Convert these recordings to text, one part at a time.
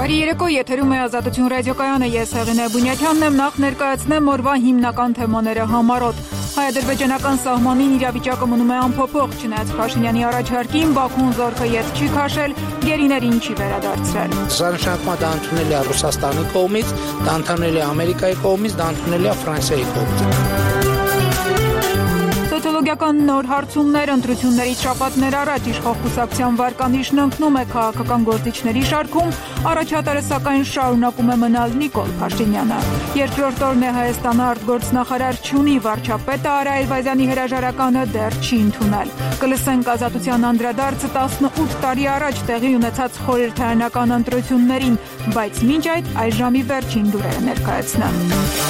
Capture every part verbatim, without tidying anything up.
Բարի երեկո, եթերում է Ազատություն ռադիոկայանը, ես Հեղինե Բունյակյանն եմ, նախ ներկայացնեմ օրվա հիմնական թեմաները համառոտ։ Հայ-ադրբեջանական սահմանին իրավիճակը մնում է անփոփոխ, չնայած Փաշինյանի առաջարկին Բաքուն զորքը ետ չի քաշել, գերիներին չի վերադարձրել։ Սա նշանակում է դա ընդունել է Ռուսաստանի կողմից, դա ընդունել է Ամերիկայի կողմից, դա ընդունել է Ֆրանսիայի կողմից։ Սոցիոլոգիական նոր հարցումներ, ընտրություններից շաբաթներ առաջ իշխող կուսակցության վարկանիշն ընկնում է քաղաքական գործիչների շարքում, առաջատարը սակայն շարունակում է մնալ Նիկոլ Փաշինյանը։ Երկրորդ օրն է Հայաստանը արտգործնախարար չունի, վարչապետը Արա Այլվազյանի հրաժարականը դեռ չի ընդունել։ Կլսենք Ազատության անդրադարձը տասնութ տարի առաջ տեղի ունեցած խորհրդարանական ընտրություններին, բայց մինչ այդ այժմի վերջին լուրերը ներկայացնեմ։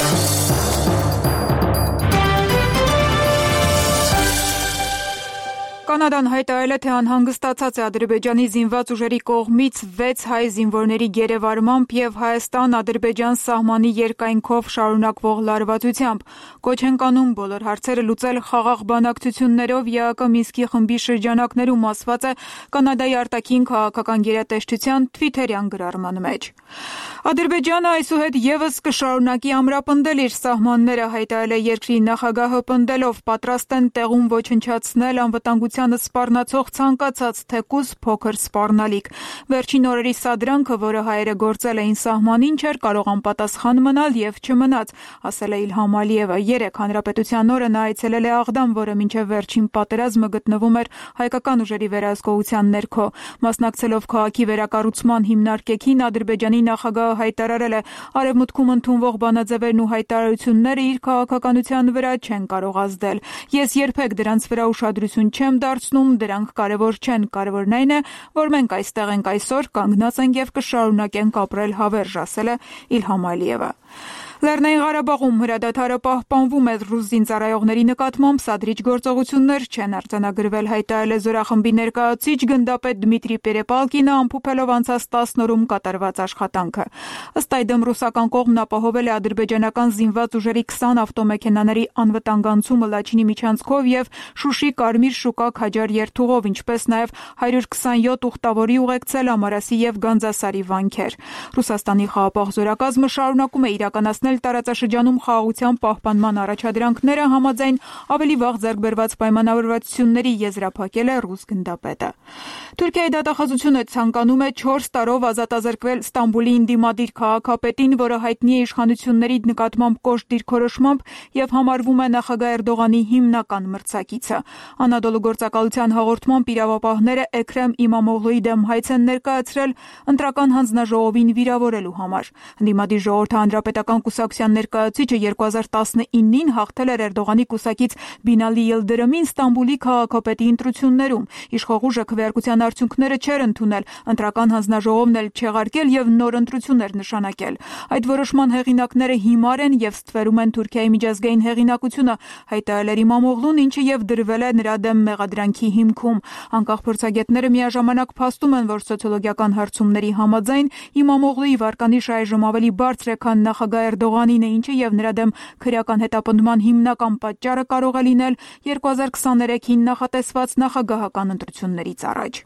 Կանադան հայտարարել է, թե անհանգստացած է Ադրբեջանի զինված ուժերի կողմից վեց հայ զինվորների գերեվարմամբ և Հայաստան-Ադրբեջան սահմանի երկայնքով շարունակվող լարվածությամբ։ Կոչ են կանում բոլոր հարցերը լուծել խաղաղ բանակցություններով, ԵԱԿ Մինսկի խմբի շրջանակներում, ասված է Կանադայի արտաքին քաղաքական գերատեսչության թվիթերյան գրառման մեջ։ Ադրբեջանը այսուհետ ևս կշարունակի ամրապնդել իր սահմանները, հայտարարել է երկրի նախագահը պնդելով, պատրաստ են տեղում ոչնչացնել անվտանգությանը սպառնացող ցանկացած թեկուզ փոքր սպառնալիք։ Վերջին օրերի սադրանքը, որը հայերը գործել էին սահմանին, չէր կարող անպատասխան մնալ և չմնաց, ասել է Իլհամ Ալիևը։ Երեկ Հանրապետության օրը նա այցելել է Աղդամ, որը մինչև վերջին պատերազմը գտնվում էր հայկական ուժերի վերահսկողության ներքո։ Մասնակցելով քաղաքի վերակառուցման հիմնարկեքին, Ադրբեջանի նախագահը հայտարարել է, արևմուտքում ընդունվող բանաձևերն ու հայտարարությունները իր քաղաքականության վրա չեն կարող ազդել։ Ես երբեք դրանց վրա ուշադրություն չեմ դարձնում, դրանք կարևոր չեն, կարևորն այն է, որ մենք այստեղ ենք այսօր, կանգնած ենք և կշարունակենք ապրել հավերժ, ասել է Իլհամ Ալիևը։ Լեռնային Ղարաբաղում հրադադարը պահպանվում է, ռուս զինծառայողների նկատմամբ սադրիչ գործողություններ չեն արձանագրվել, հայտարարել է Զորախմբի ներկայացուցիչ գնդապետ Դմիտրի Պերեպալկինը, ամփոփելով անցած տասն օրում կատարված աշխատանքը։ Ըստ այդմ ռուսական կողմն ապահովել է ադրբեջանական զինված ուժերի քսան ավտոմեքենաների անվտանգանցումը Լաչինի միջանցքով և Շուշի Կարմիր շուկա Քաջար երթուղով, ինչպես նաև հարյուր քսանյոթ ուխտավորի ուղեկցել Ամարասի և Գանձասարի վանքեր։ Ռուսաստանի խաղաղապահ զորակազմը շարունակում է իրականացնել տարածաշրջանում խաղաղության պահպանման առաջադրանքները, համաձայն ավելի վաղ ձեռք բերված պայմանավորվածությունների, եզրափակել է ռուս գնդապետը։ Թուրքիայի դատախազությունը ցանկանում է չորս տարով ազատազրկվել Ստամբուլի ընդդիմադիր քաղաքապետին, որը հայտնի է իշխանությունների նկատմամբ կոշտ դիրքորոշմամբ և համարվում է նախագահ Էրդողանի հիմնական մրցակիցը։ Անադոլու գործակալության հաղորդմամբ իրավապահները Էքրեմ Իմամօղլուի դեմ հայց են ներկայացրել ընտրական հանձնաժողովին վիրավորելու համար։ Ընդդիմադիր ժողովրդի հանրապետական կուսակցության ներկայացուցիչը երկու հազար տասնինին հաղթել էր Էրդողանի կուսակից Բինալի Ելդրըմին Ստամբուլի քաղաքապետի ընտրություններում։ Իշխող ուժը քվեարկության արդյունքները չէր ընդունել, ընտրական հանձնաժողովն էլ չեղարկել և նոր ընտրություններ նշանակել։ Այդ որոշման հեղինակները հիմար են և ստվերում են Թուրքիայի միջազգային հեղինակությունը, հայտարարել էր Իմամօղլուն, ինչը և դրվել է նրա դեմ մեղադրանքի հիմքում։ Անկախ փորձագետները միաժամանակ փաստում են, որ սոցիոլոգիական հարցումների համաձայն Իմամօղլուի վարկանիշը այժմ ավելի բարձր է, քան նախագահ Էրդողանին է, ինչը և նրա դեմ քրեական հետապնդման հիմնական պատճառը կարող է լինել երկու հազար քսաներեքին նախատեսված նախագահական ընտրություններից առաջ։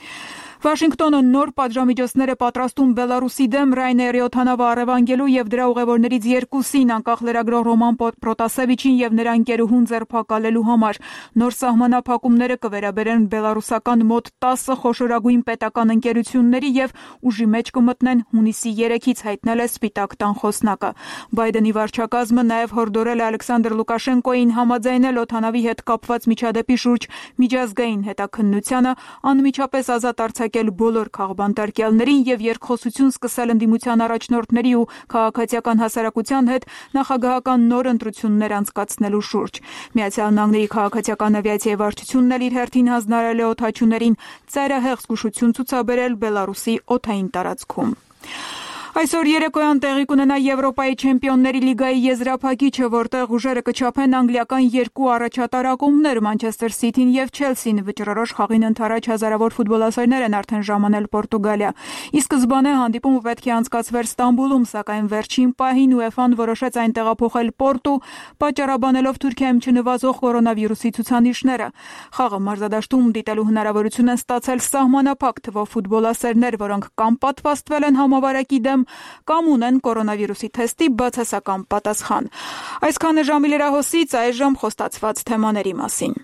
Վաշինգտոնը նոր պատժամիջոցներ է պատրաստում Բելարուսի դեմ Ռայների օդանավը առևանգելու և դրա ուղևորներից երկուսին, անկախ լրագրող Ռոման Պրոտասևիչին և նրա ընկերուհուն ձերբակալելու համար։ Նոր սահմանափակումները կվերաբերեն բելարուսական մոտ տասը խոշորագույն պետական ընկերությունների և ուժի մեջ կմտնեն հունիսի երեքից, հայտնել է Սպիտակ տան խոսնակը։ Բայդենի վարչակազմը նաև հորդորել է Ալեքսանդր Լուկաշենկոյին համաձայնել օդանավի հետ կապված միջադեպի շուրջ միջազգային հետաքննությանը, անմիջապես ազատ արձակել բոլոր քաղբանտարկյալներին և երկխոսություն սկսել ընդդիմության առաջնորդների ու քաղաքացիական հասարակության հետ նախագահական նոր ընտրություններ անցկացնելու շուրջ։ Միացյալ Նահանգների քաղաքացիական ավիացիայի վարչությունն էլ իր հերթին հանձնարարել է օդաչուներին ծայրահեղ զգուշություն ցուցաբերել Բելարուսի օդային տարածքում։ Այսօր երեկոյան տեղի կունենա Եվրոպայի չեմպիոնների լիգայի եզրափակիչը, որտեղ ուժերը կչափեն անգլիական երկու առաջատար ակումբներ՝ Մանչեսթեր Սիթին և Չելսին։ Վճռորոշ խաղին ընդառաջ հազարավոր ֆուտբոլասերներ են արդեն ժամանել Պորտուգալիա։ Ի սկզբանե հանդիպումը պետք է անցկացվեր Ստամբուլում, սակայն վերջին պահին ՈՒԵՖԱ-ն որոշեց այն տեղափոխել Պորտու, պատճառաբանելով Թուրքիայում չնվազող կորոնավիրուսի ցուցանիշները։ Խաղը մարզադաշտում դիտելու հնարավորություն են ստացել սահմանափակ թվով ֆուտբոլասերներ, որոնք կամ պատվաստվել են համավարակի դեմ, կամ ունեն կորոնավիրուսի թեստի բացասական պատասխան։ Այսքանը ժամի լրահոսից, այժմ խոստացված թեմաների մասին։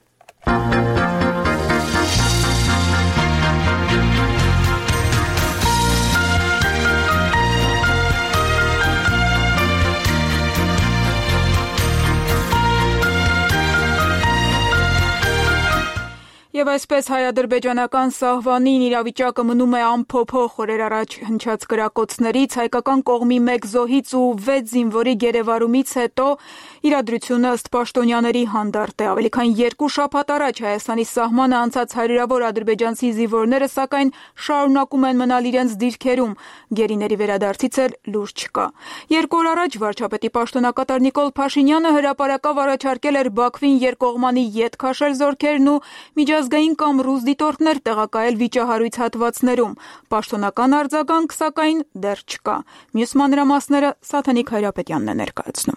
Եվ այսպես հայ-ադրբեջանական սահմանին իրավիճակը մնում է անփոփոխ։ Օրեր առաջ հնչած կրակոցներից, հայկական կողմի մեկ զոհից ու վեց զինվորի գերեվարումից հետո իրադրությունը ըստ պաշտոնյաների հանդարտ է։ Ավելի քան երկու շաբաթ առաջ Հայաստանի սահմանը անցած հարյուրավոր ադրբեջանցի զինվորները սակայն շարունակում են մնալ իրենց դիրքերում։ Գերիների վերադարձից էլ լուր չկա։ Երկու օր առաջ վարչապետի պաշտոնակատար Նիկոլ Փաշինյանը հրապարակավ առաջարկել էր Բաքվին երկկողմանի ետ քաշել զորքերն ու միջազգային կամ ռուս դիտորդներ տեղակայել վիճահարույց հատվածներում։ Պաշտոնական արձագանք, սակայն դեռ չկա։ Մյուս մանրամասները Սաթենիկ Հայրապետյանն է ներկայացնում։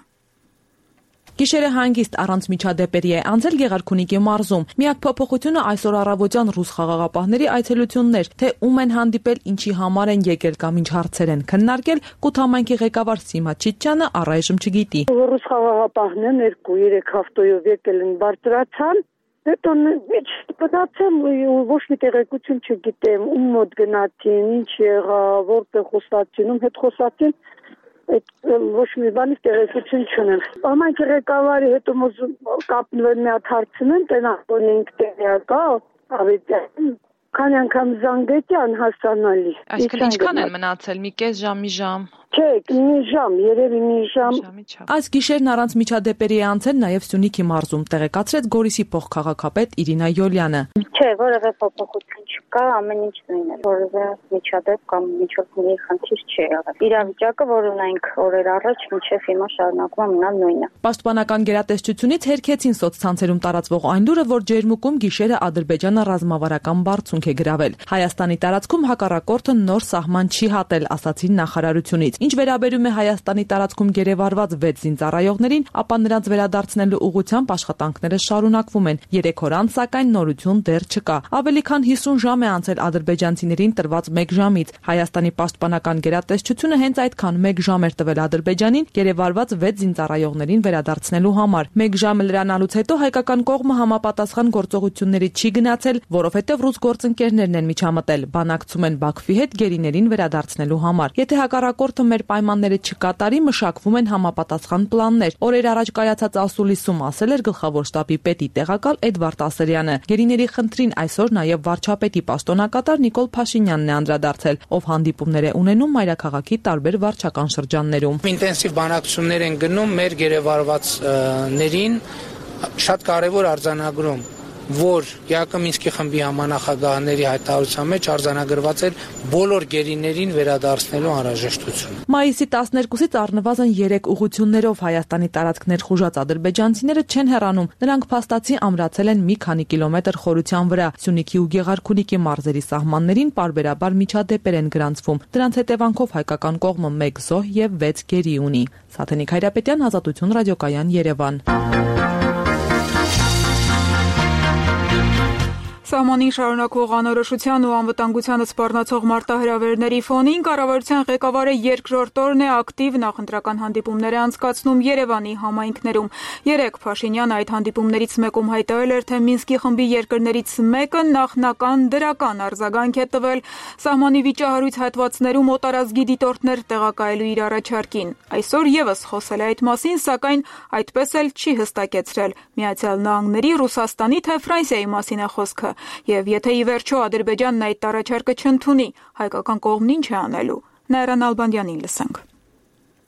Գիշերը հանգիստ առանց միջադեպերի է անցել Գեղարքունիքի մարզում։ Միակ փոփոխությունը այսօր առավոտյան ռուս խաղաղապահների այցելությունն էր, թե ում են հանդիպել, ինչի համար են եկել կամ ինչ հարցեր են քննարկել, Կութամայնքի ղեկավար Սիմա Չիչյանը առայժմ չգիտի։ Ռուս խաղաղապահներն երկու երեք հաղթոյով եկել են բարձրացան, հետո մտածեմ ոչ մի տեղեկություն չգիտեմ, ում մոտ գնացին, ինչ եղա, որտեղ խոսացին, ում հետ խոսացին, այդ ոչ մի բանի տեղեկություն չունեմ։ Ամայնքի ղեկավարի հետ կապնվել մի հատ հարցնեմ, տենախոն ենք տեղյակա, ավետյան, քանի անգամ զանգեցի անհասանալի։ Այսինքն ինչքան են մնացել, մի կես ժամ, մի ժամ։ Չէ, մի ժամ, երևի մի ժամ։ Այս գիշերն առանց միջադեպերի է անցել նաև Սյունիքի մարզում, տեղեկացրեց Գորիսի փոխքաղաքապետ Իրինա Յոլյանը։ Չէ, որևէ փոփոխություն չկա, ամեն ինչ նույնն է, որևէ միջադեպ կամ միջոցների խնդիր չի եղել։ Իրավիճակը, որ ունենք օրեր առաջ, մինչև հիմա շարունակվում է մնալ նույնը։ Պաշտպանական գերատեսչությունից հերքեցին սոցցանցերում տարածվող այն լուրը, որ Ջերմուկում գիշերը Ադրբեջանը ռազմավարական բարձունք է գրավել։ Հայաստանի տարածքում հակառակորդը նոր սահման չի հատել, ասացին նախարարությունից։ Ինչ վերաբերում է Հայաստանի տարածքում գերեվարված վեց զինծառայողներին, ապա նրանց վերադարձնելու ուղղությամբ աշխատանքները շարունակվում են։ Երեք օր անց, սակայն նորություն դեռ չկա։ Ավելի քան հիսուն ժամ է անցել ադրբեջանցիներին տրված մեկ ժամից։ Հայաստանի պաշտպանական գերատեսչությունը հենց այդքան մեկ ժամ էր տվել Ադրբեջանին գերեվարված վեց զինծառայողներին վերադարձնելու համար։ Մեկ ժամը լրանալուց հետո հայկական կողմը համապատասխան գործողությունների չի գնացել, որովհետև ռուս գործընկերներն են միջամտել, բանակցում են Բաքվի հետ գերիներին վերադարձնելու համար։ Եթե հակառակորդը մեր պայմանները չկատարի, մշակվում են համապատասխան պլաններ։ Օրեր առաջ կայացած ասուլիսում ասել էր գլխավոր շտաբի պետի տեղակալ Էդվարդ Ասերյանը։ Գերիների խնդրին այսօր նաև վարչապետի պաշտոնակատար Նիկոլ Փաշինյանն է անդրադարձել, ով հանդիպումներ է ունենում մայրաքաղաքի տարբեր վարչական շրջաններում։ Ինտենսիվ բանակցություններ են գնում մեր գերեվարվածներին, շատ կարևոր արձանագրում, որ ԵԱԿ Մինսկի խմբի համանախագահների հայտարարության մեջ արձանագրված էր բոլոր գերիներին վերադարձնելու անհրաժեշտությունը։ Մայիսի տասներկուսից առնվազն երեք ուղղություններով Հայաստանի տարածքներ խուժած ադրբեջանցիները չեն հեռանում։ Նրանք փաստացի ամրացել են մի քանի կիլոմետր խորության վրա։ Սյունիքի ու Գեղարքունիքի մարզերի սահմաններին պարբերաբար միջադեպեր են գրանցվում։ Դրանց հետևանքով հայկական կողմը մեկ զոհ եւ վեց գերի ունի։ Սաթենիկ Հայրապետյան, Ազատություն ռադիոկայան, Երևան։ Սահմանին շարունակվող անորոշության ու անվտանգությանը սպառնացող մարտահրավերների ֆոնին կառավարության ղեկավարը երկրորդ օրն է ակտիվ նախընտրական հանդիպումներ է անցկացնում Երևանի համայնքներում։ Երեկ Փաշինյանը այդ հանդիպումներից մեկում հայտարարել էր, թե Մինսկի խմբի երկրներից մեկը նախնական դրական արձագանք է տվել սահմանի վիճահարույց հատվածներում օտարազգի դիտորդներ տեղակայելու իր առաջարկին։ Այսօր եւս խոսել է այդ մասին, սակայն այդպես էլ չի հստակեցրել Միացյալ Նահանգների, Ռուսաստանի թե Ֆրանսիայի մասին է խոսքը։ Եվ եթե ի վերջո Ադրբեջանն այդ առաջարկը չընդունի, հայկական կողմն ինչ է անելու։ Նայրան Ալբանդյանին լսենք։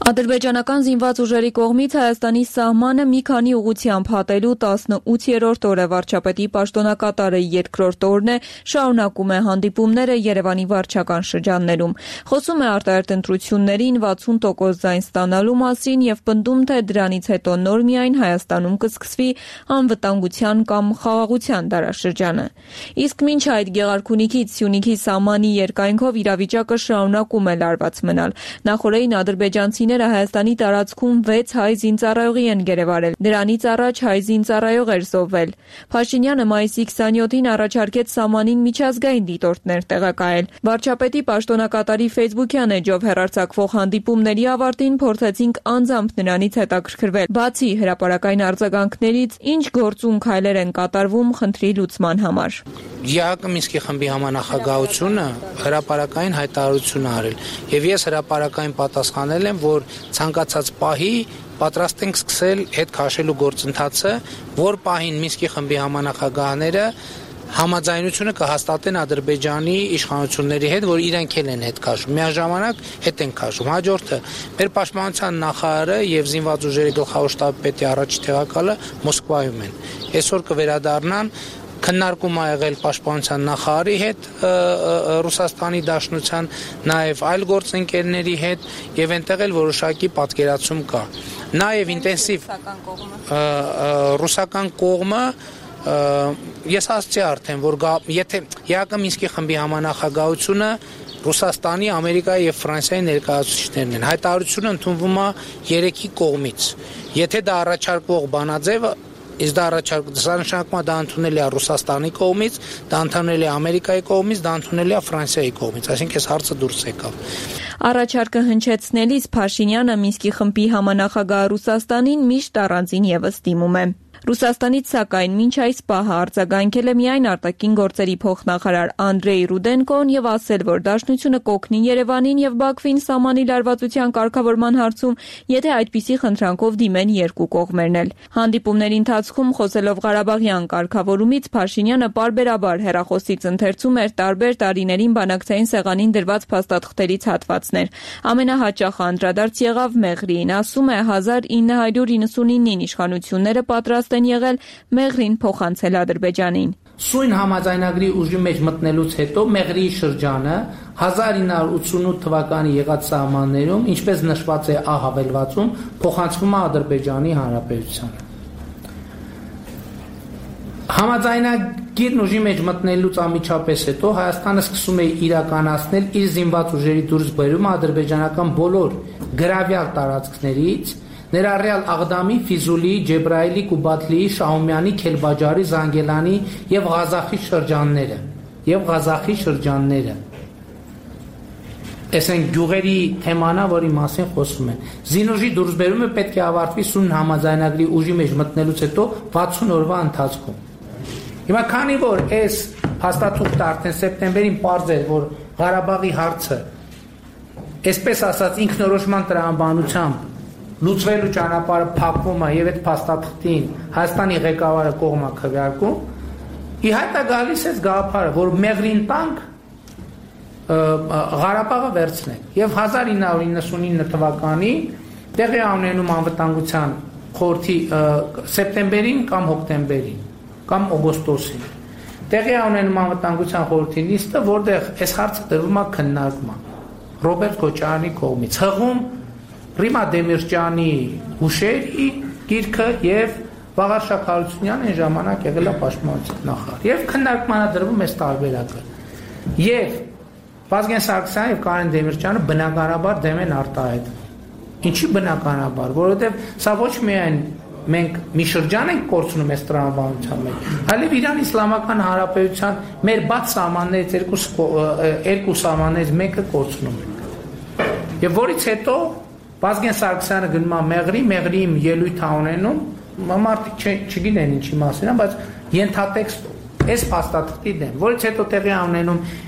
Ադրբեջանական զինված ուժերի կողմից Հայաստանի սահմանը մի քանի ուղղությամբ հատելու տասնութերորդ օրը վարչապետի պաշտոնակատարը երկրորդ օրն է շարունակում է հանդիպումները Երևանի վարչական շրջաններում։ Խոսում է արտահերթ ընտրություններին վաթսուն տոկոս ձայն ստանալու մասին եւ պնդում, թե դրանից հետո նոր միայն Հայաստանում կսկսվի անվտանգության կամ խաղաղության դարաշրջանը։ Իսկ մինչ այդ Գեղարքունիքից Սյունիքի սահմանի երկայնքով իրավիճակը շարունակում է լարված մնալ։ Նախորդին ադրբեջանցիները Հայաստանի տարածքում վեց հայ զինծառայողի են գերեվարել։ Դրանից առաջ հայ զինծառայող էր զոհվել։ Փաշինյանը մայիսի քսաներկուսին առաջարկեց սահմանին միջազգային դիտորդներ տեղակայել։ Վարչապետի պաշտոնակատարի ֆեյսբուքյան էջով հեռարձակվող հանդիպումների ավարտին փորձեցինք անձամբ նրանից հետաքրքրվել։ Բացի հրապարակային արձագանքներից, ինչ գործուն քայլեր են կատարվում խնդրի լուծման համար։ ԵԱՀԿ Մինսկի խմբի համանախագահությունը հրապարակային հայտարարություն արել եւ ես հրապարակային պատասխանել եմ, որ ցանկացած պահի պատրաստ ենք սկսել հետ քաշելու գործընթացը, որ պահին Մինսկի խմբի համանախագահները համաձայնությունը կհաստատեն Ադրբեջանի իշխանությունների հետ, որ իրենք էլ են հետ քաշում։ Միաժամանակ հետ են քաշում։ Հաջորդը մեր պաշտպանության նախարարը եւ զինված ուժերի գլխավոր շտաբի պետի առաջ տեղակալը Մոսկվայում են։ Այսօր կվերադառնան քննարկում ա եղել պաշտպանության նախարարի հետ Ռուսաստանի Դաշնության, նաև այլ գործընկերների հետ եւ այնտեղ էլ որոշակի պատկերացում կա։ Նաև ինտենսիվ ռուսական կողմը ես ասացի արդեն, որ եթե ԵԱՀԿ Մինսկի խմբի համանախագահությունը Ռուսաստանի, Ամերիկայի եւ Ֆրանսիայի ներկայացուցիչներն են։ Հայտարարությունը ընդունվում է երեքի կողմից։ Եթե դա առաջարկվող բանաձևը Իսկ դա առաջարկում է դա ընդունել է Ռուսաստանի կողմից, դա ընդունել է Ամերիկայի կողմից, դա ընդունել է Ֆրանսիայի կողմից, այսինքն այս հարցը դուրս եկավ։ Առաջարկը հնչեցնելիս Փաշինյանը Մինսկի խմբի համանախագահ Ռուսաստանին միշտ առանձին եւս դիմում է։ Ռուսաստանից սակայն մինչ այս պահը արձագանքել է միայն արտաքին գործերի փոխնախարար Անդրեյ Ռուդենկոն եւ ասել, որ Դաշնությունը կօգնի Երևանին եւ Բաքվին սահմանի լարվածության կարգավորման հարցում, եթե այդպիսի խնդրանքով դիմեն երկու կողմերն էլ։ Հանդիպումների ընթացքում խոսելով Ղարաբաղյան կարգավորումից Փաշինյանը պարբերաբար հեռախոսից ընթերցում էր տարբեր տարիներին բանակցային սեղանին դրված փաստաթղթերից հատվածներ։ Ամենահաճախ անդրադարձ եղավ Մեղրիին, ասում է հազար ինը հարյուր իննսունինին իշխանությունները պատրաստ են եղել Մեղրին փոխանցել Ադրբեջանին։ Սույն համաձայնագրի ուժի մեջ մտնելուց հետո Մեղրիի շրջանը հազար ինը հարյուր ութսունութ թվականի եղած սահմաններում, ինչպես նշված է Ա հավելվածում, փոխանցվում է Ադրբեջանի Հանրապետությանը։ Համաձայնագիրն ուժի մեջ մտնելուց անմիջապես հետո Հայաստանը սկսում է իրականացնել իր զինված ուժերի դուրսբերումը ադրբեջանական բոլոր գրավյալ տարածքներից, ներառյալ Աղդամի, Ֆիզուլիի, Ջեբրայիլի, Կուբատլիի, Շահումյանի, Քելբաջարի, Զանգելանի եւ Ղազախի շրջանները, եւ Ղազախի շրջանները։ Այս են գյուղերի թեմանա, որի մասին խոսում են։ Զինուժի դուրսբերումը պետք է ավարտվի սույն համաձայնագրի ուժի մեջ մտնելուց հետո վաթսուն օրվա ընթացքում։ Հիմա քանի որ այս փաստաթուղթը արդեն սեպտեմբերին պարզ էր, որ Ղարաբաղի հարցը, այսպես ասած, ինքնորոշման տրամաբանությամբ լուծվելու ճանապարհը փակվում է եւ այդ փաստաթղթին Հայաստանի ղեկավարը կողմա քվեարկում, իհարկե գալիս է գաղափարը, որ Մեղրին տանք Ղարաբաղը վերցնենք եւ հազար ինը հարյուր իննսունինը թվականի տեղի ունենում անվտանգության խորհրդի սեպտեմբերին կամ հոկտեմբերին կամ օգոստոսին տեղի ունենում անվտանգության խորհրդի նիստը, որտեղ այս հարցը դրվում է քննարկման Ռոբերտ Քոչարյանի կողմից, հղում Ռիմա Դեմիրճյանի հուշերի գիրքը եւ Վաղար Շաքարությունյանը այն ժամանակ եղել է պաշտպանության նախարար եւ քննարկմանը դրվում է տարբերակը եւ Վազգեն Սարգսյանը եւ Կարեն Դեմիրճյանը բնականաբար դեմ են արտահայտվում։ Ինչի բնականաբար, որովհետեւ սա ոչ միայն մենք մի շրջան ենք կորցնում այս տրամաբանության մեջ, այլև Իրան Իսլամական Հանրապետության մեր բաց սահմաններից երկու երկու սահմաններից մեկը կորցնում ենք։ Եվ որից հետո Վազգեն Սարգսյանը գնում է Մեղրի, Մեղրիում ելույթ ունենում, մարդիկ չգիտեն ինչի մասին է, բայց ենթատեքստ այս փաստաթղթի դեմ, որից հետո տեղի ունենում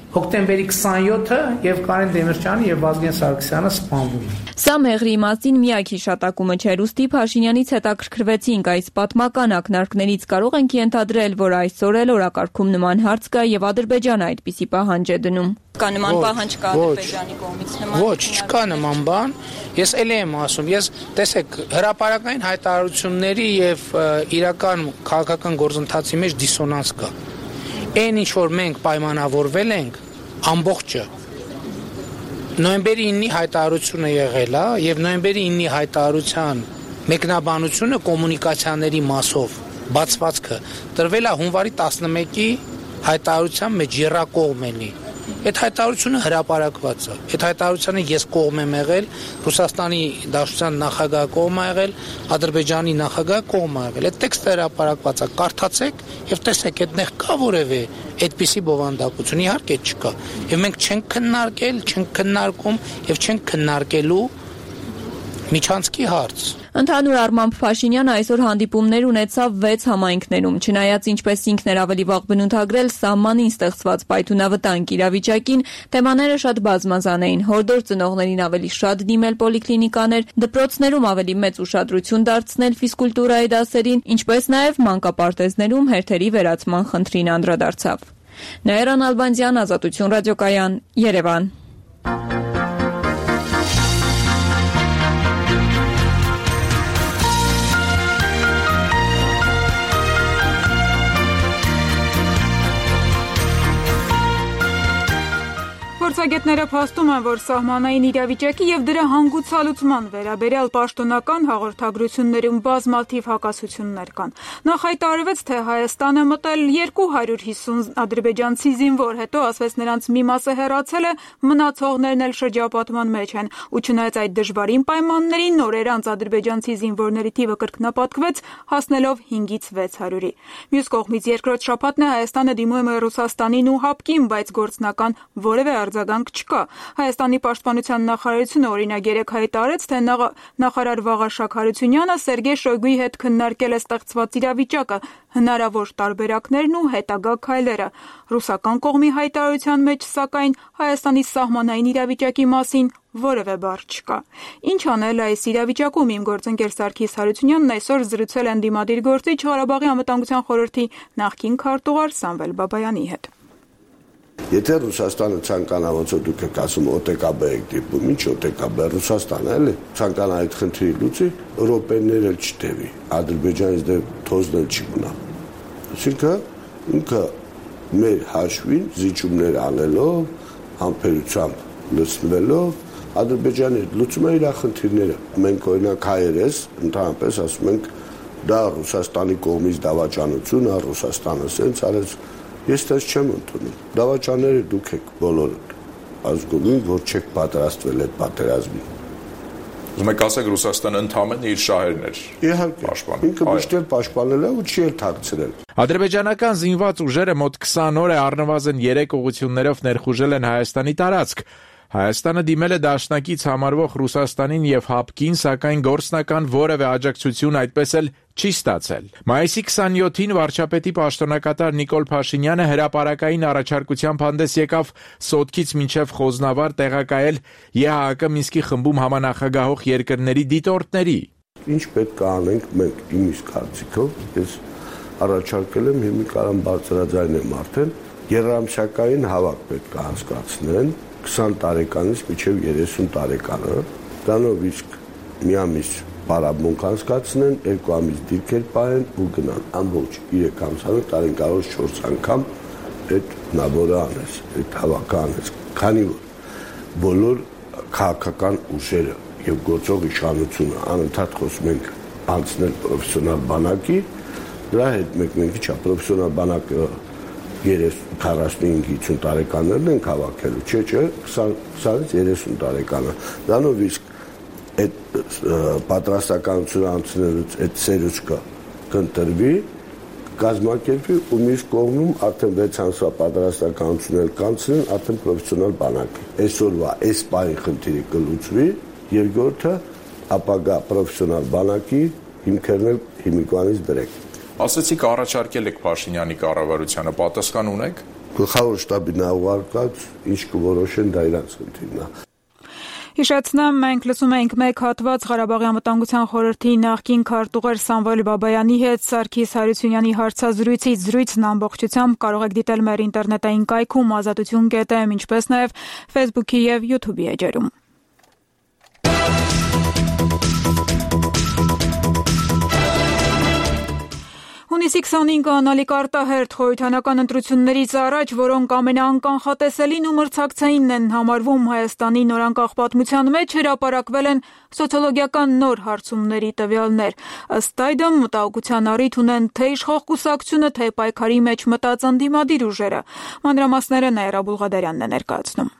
հոկտեմբերի քսանյոթը եւ Կարեն Դեմիրճյանը եւ Վազգեն Սարգսյանը սպանվում են։ Սա Մեղրի մասին միակ հիշատակումը չէր, ուստի Փաշինյանից հետաքրքրվեցինք այս պատմական ակնարկներից կարող ենք ենթադրել, որ այսօր էլ օրակարգում նման հարց կա եւ Ադրբեջանը այդպիսի պահանջ է դնում։ Կա նման պահանջ կա Ադրբեջանի կողմից նման։ Ոչ, չկա նման բան։ Ես ելի եմ ասում, ես տեսեք, հրապարակային հայտարարությունների եւ իրական քաղաքական գործընթացի մեջ դիսոնանս կա։ Այն ինչ որ մենք պայմանավորվել ենք, ամբողջը նոյեմբերի իննի հայտարարությունը եղել է եւ նոյեմբերի իննի հայտարարության մեկնաբանությունը կոմունիկացիաների մասով բացվածքը տրվել է հունվարի տասնմեկի հայտարարության մեջ եռակողմենի։ Այդ հայտարարությունը հրապարակված է։ Այդ հայտարարությանը ես կողմ եմ եղել, Ռուսաստանի Դաշնության նախագահը կողմ է եղել, Ադրբեջանի նախագահը կողմ է եղել։ Այդ տեքստը հրապարակված է, կարդացեք եւ տեսեք, այդտեղ կա որևէ այդպիսի բովանդակություն, իհարկե չկա։ Եվ մենք չենք քննարկել, չենք քննարկում եւ չենք քննարկելու միջանցքի հարց։ Ընդհանուր առմամբ Փաշինյանը այսօր հանդիպումներ ունեցավ վեց համայնքներում, չնայած ինչպես ինքն էր ավելի վաղ բնութագրել սահմանին ստեղծված պայթունավտանգ իրավիճակին, թեմաները շատ բազմազան էին, հորդոր ծնողներին ավելի շատ դիմել պոլիկլինիկաներ, դպրոցներում ավելի մեծ ուշադրություն դարձնել ֆիզկուլտուրայի դասերին, ինչպես նաև մանկապարտեզներում հերթերի վերացման խնդրին անդրադարձավ։ Նաիրա Նալբանդյան, Ազատություն ռադիոկայան, Երևան։ Փորձագետները փաստում են, որ սահմանային իրավիճակի եւ դրա հանգուցալուծման վերաբերյալ պաշտոնական հաղորդագրություններում բազմաթիվ հակասություններ կան։ Նախ հայտարարվեց, թե Հայաստանը մտել երկու հարյուր հիսուն ադրբեջանցի զինվոր, հետո ասվեց նրանց մի մասը հեռացել է, մնացողներն էլ շրջապատման մեջ են, ու չնայած այդ դժվարին պայմաններին նորեր անց ադրբեջանցի զինվորների թիվը կրկնապատկվեց, հասնելով հինգից վեց հարյուրի։ Մյուս կողմից երկրորդ շաբաթն է Հայաստանը դիմում է Ռուսաստանին ու ՀԱՊԿ-ին, բայց գործնական որևէ արձագանք չկա։ Հայաստանի պաշտպանության նախարարությունը օրինակ երեկ հայտարարեց, թե նախարար Վաղարշակ Հարությունյանը Սերգեյ Շոյգուի հետ քննարկել է ստեղծված իրավիճակը, հնարավոր տարբերակներն ու հետագա քայլերը։ Ռուսական կողմի հայտարարության մեջ, սակայն, Հայաստանի սահմանային իրավիճակի մասին որևէ բառ չկա։ Ինչ անել այս իրավիճակում իմ գործընկեր Սարգիս Հարությունյանն այսօր զրուցել է ընդդիմադիր գործիչ Ղարաբաղի անվտանգության խորհրդի նախկին քարտուղար Սամվել Բաբայանի հետ։ Եթե Ռուսաստանը ցանկանա, ոնց որ դուք եք ասում, օ տե կա բե եք դիպում, ինչ օ տե կա բե, Ռուսաստանը էլի ցանկանա այդ խնդրի լուծի, Եվրոպեններ էլ չտևի, Ադրբեջանից դե թոզն էլ չի մնա։ Այսինքն ինքը մեր հաշվին զիջումներ անելով, համբերությամբ լցնվելով, Ադրբեջանը լուծում է իր խնդիրները։ Մենք օրինակ հայերս ընդհանրապես ասում ենք, դա Ռուսաստանի կողմից դավաճանություն է, Ռուսաստանը սենց արեց։ Ես դες չեմ ընդունում։ Դավաճանները դուք եք բոլորը ազգում, որ չեք պատրաստվել այդ պատերազմին։ Ուզում եք ասեք Ռուսաստանը ընդհանրապես իր շահերն էր պաշտպանում։ Ինքը միշտ էլ պաշտպանել է ու չի էլ թաքցրել։ Ադրբեջանական զինված ուժերը մոտ քսան օր է առնվազն երեք ուղղություններով ներխուժել են Հայաստանի տարածք։ Հայաստանը դիմել է դաշնակից համարվող Ռուսաստանին եւ ՀԱՊԿ-ին, սակայն գործնական որևէ աջակցություն այդպես էլ չի ստացել։ Մայիսի քսանյոթին վարչապետի պաշտոնակատար Նիկոլ Փաշինյանը հրապարակային առաջարկությամբ հանդես եկավ Սոտքից մինչև Խոզնավար տեղակայել ԵՀԱԿ Մինսկի խմբում համանախագահող երկրների դիտորդների։ Ինչ պետք է անենք մենք իմ իսկ կարծիքով, ես առաջարկել եմ հիմի կարամ բարձրաձայնեմ արդեն, երամսյակային հավաք պետք է անցկացնեն քսան տարեկանից մինչև երեսուն տարեկանը, դրանով իսկ մի ամիս պարաբունք անցկացնեն, երկու ամիս դիրքեր պահեն ու գնան։ Ամբողջ երեք ամսանը տարին կարող չորս անգամ այդ նաբորը անես, այդ հավաքը անես, քանի որ բոլոր քաղաքական ուժերը եւ գործող իշխանությունը անընդհատ խոսում ենք անցնել պրոֆեսիոնալ բանակի, դրա հետ մեկ-մեկի չափ պրոֆեսիոնալ բանակը երեսուն քառասունհինգ հինգ տարեկաններն են հավաքելու, չէ, չէ, քսանից երեսուն տարեկանը։ Դրանով իսկ այդ պատրաստականությունը անցնելուց այդ սերուցքը կընտրվի, կազմակերպվի ու մյուս կողմում արդեն վեց ամսվա պատրաստականություն էլ կանցնեն արդեն պրոֆեսիոնալ բանակը։ Այսօրվա այս պահի խնդիրը կլուծվի, երկրորդը ապագա պրոֆեսիոնալ բանակի հիմքերն էլ հիմիկվանից դրեք։ Ասացիք առաջարկել եք Փաշինյանի կառավարությանը, պատասխան ունեք։ Գլխավոր շտաբին ուղարկած, ինչ կորոշեն դա իրանց խնդիրն է։ Հիշեցնեմ, մենք լսում էինք մեկ հատված Ղարաբաղի անվտանգության խորհրդի նախկին քարտուղար Սամվել Բաբայանի հետ Սարգիս Հարությունյանի հարցազրույցից։ Զրույցն ամբողջությամբ կարող եք դիտել մեր ինտերնետային կայքում ազատություն կետ էմ, ինչպես նաև Facebook-ի եւ YouTube-ի էջերում։ Հունիսի քսանհինգը անալիք արտահերթ խորհրդանական ընտրություններից առաջ, որոնք ամենաանկանխատեսելին ու մրցակցայինն են համարվում Հայաստանի նորանկախ պատմության մեջ, հրապարակվել են սոցիոլոգիական նոր հարցումների տվյալներ։ Ըստ այդմ մտահոգության առիթ ունեն թե իշխող կուսակցությունը, թե պայքարի մեջ մտած ընդդիմադիր ուժերը։ Մանրամասները Նաիրա Բուլղադարյանն է ներկայացնում։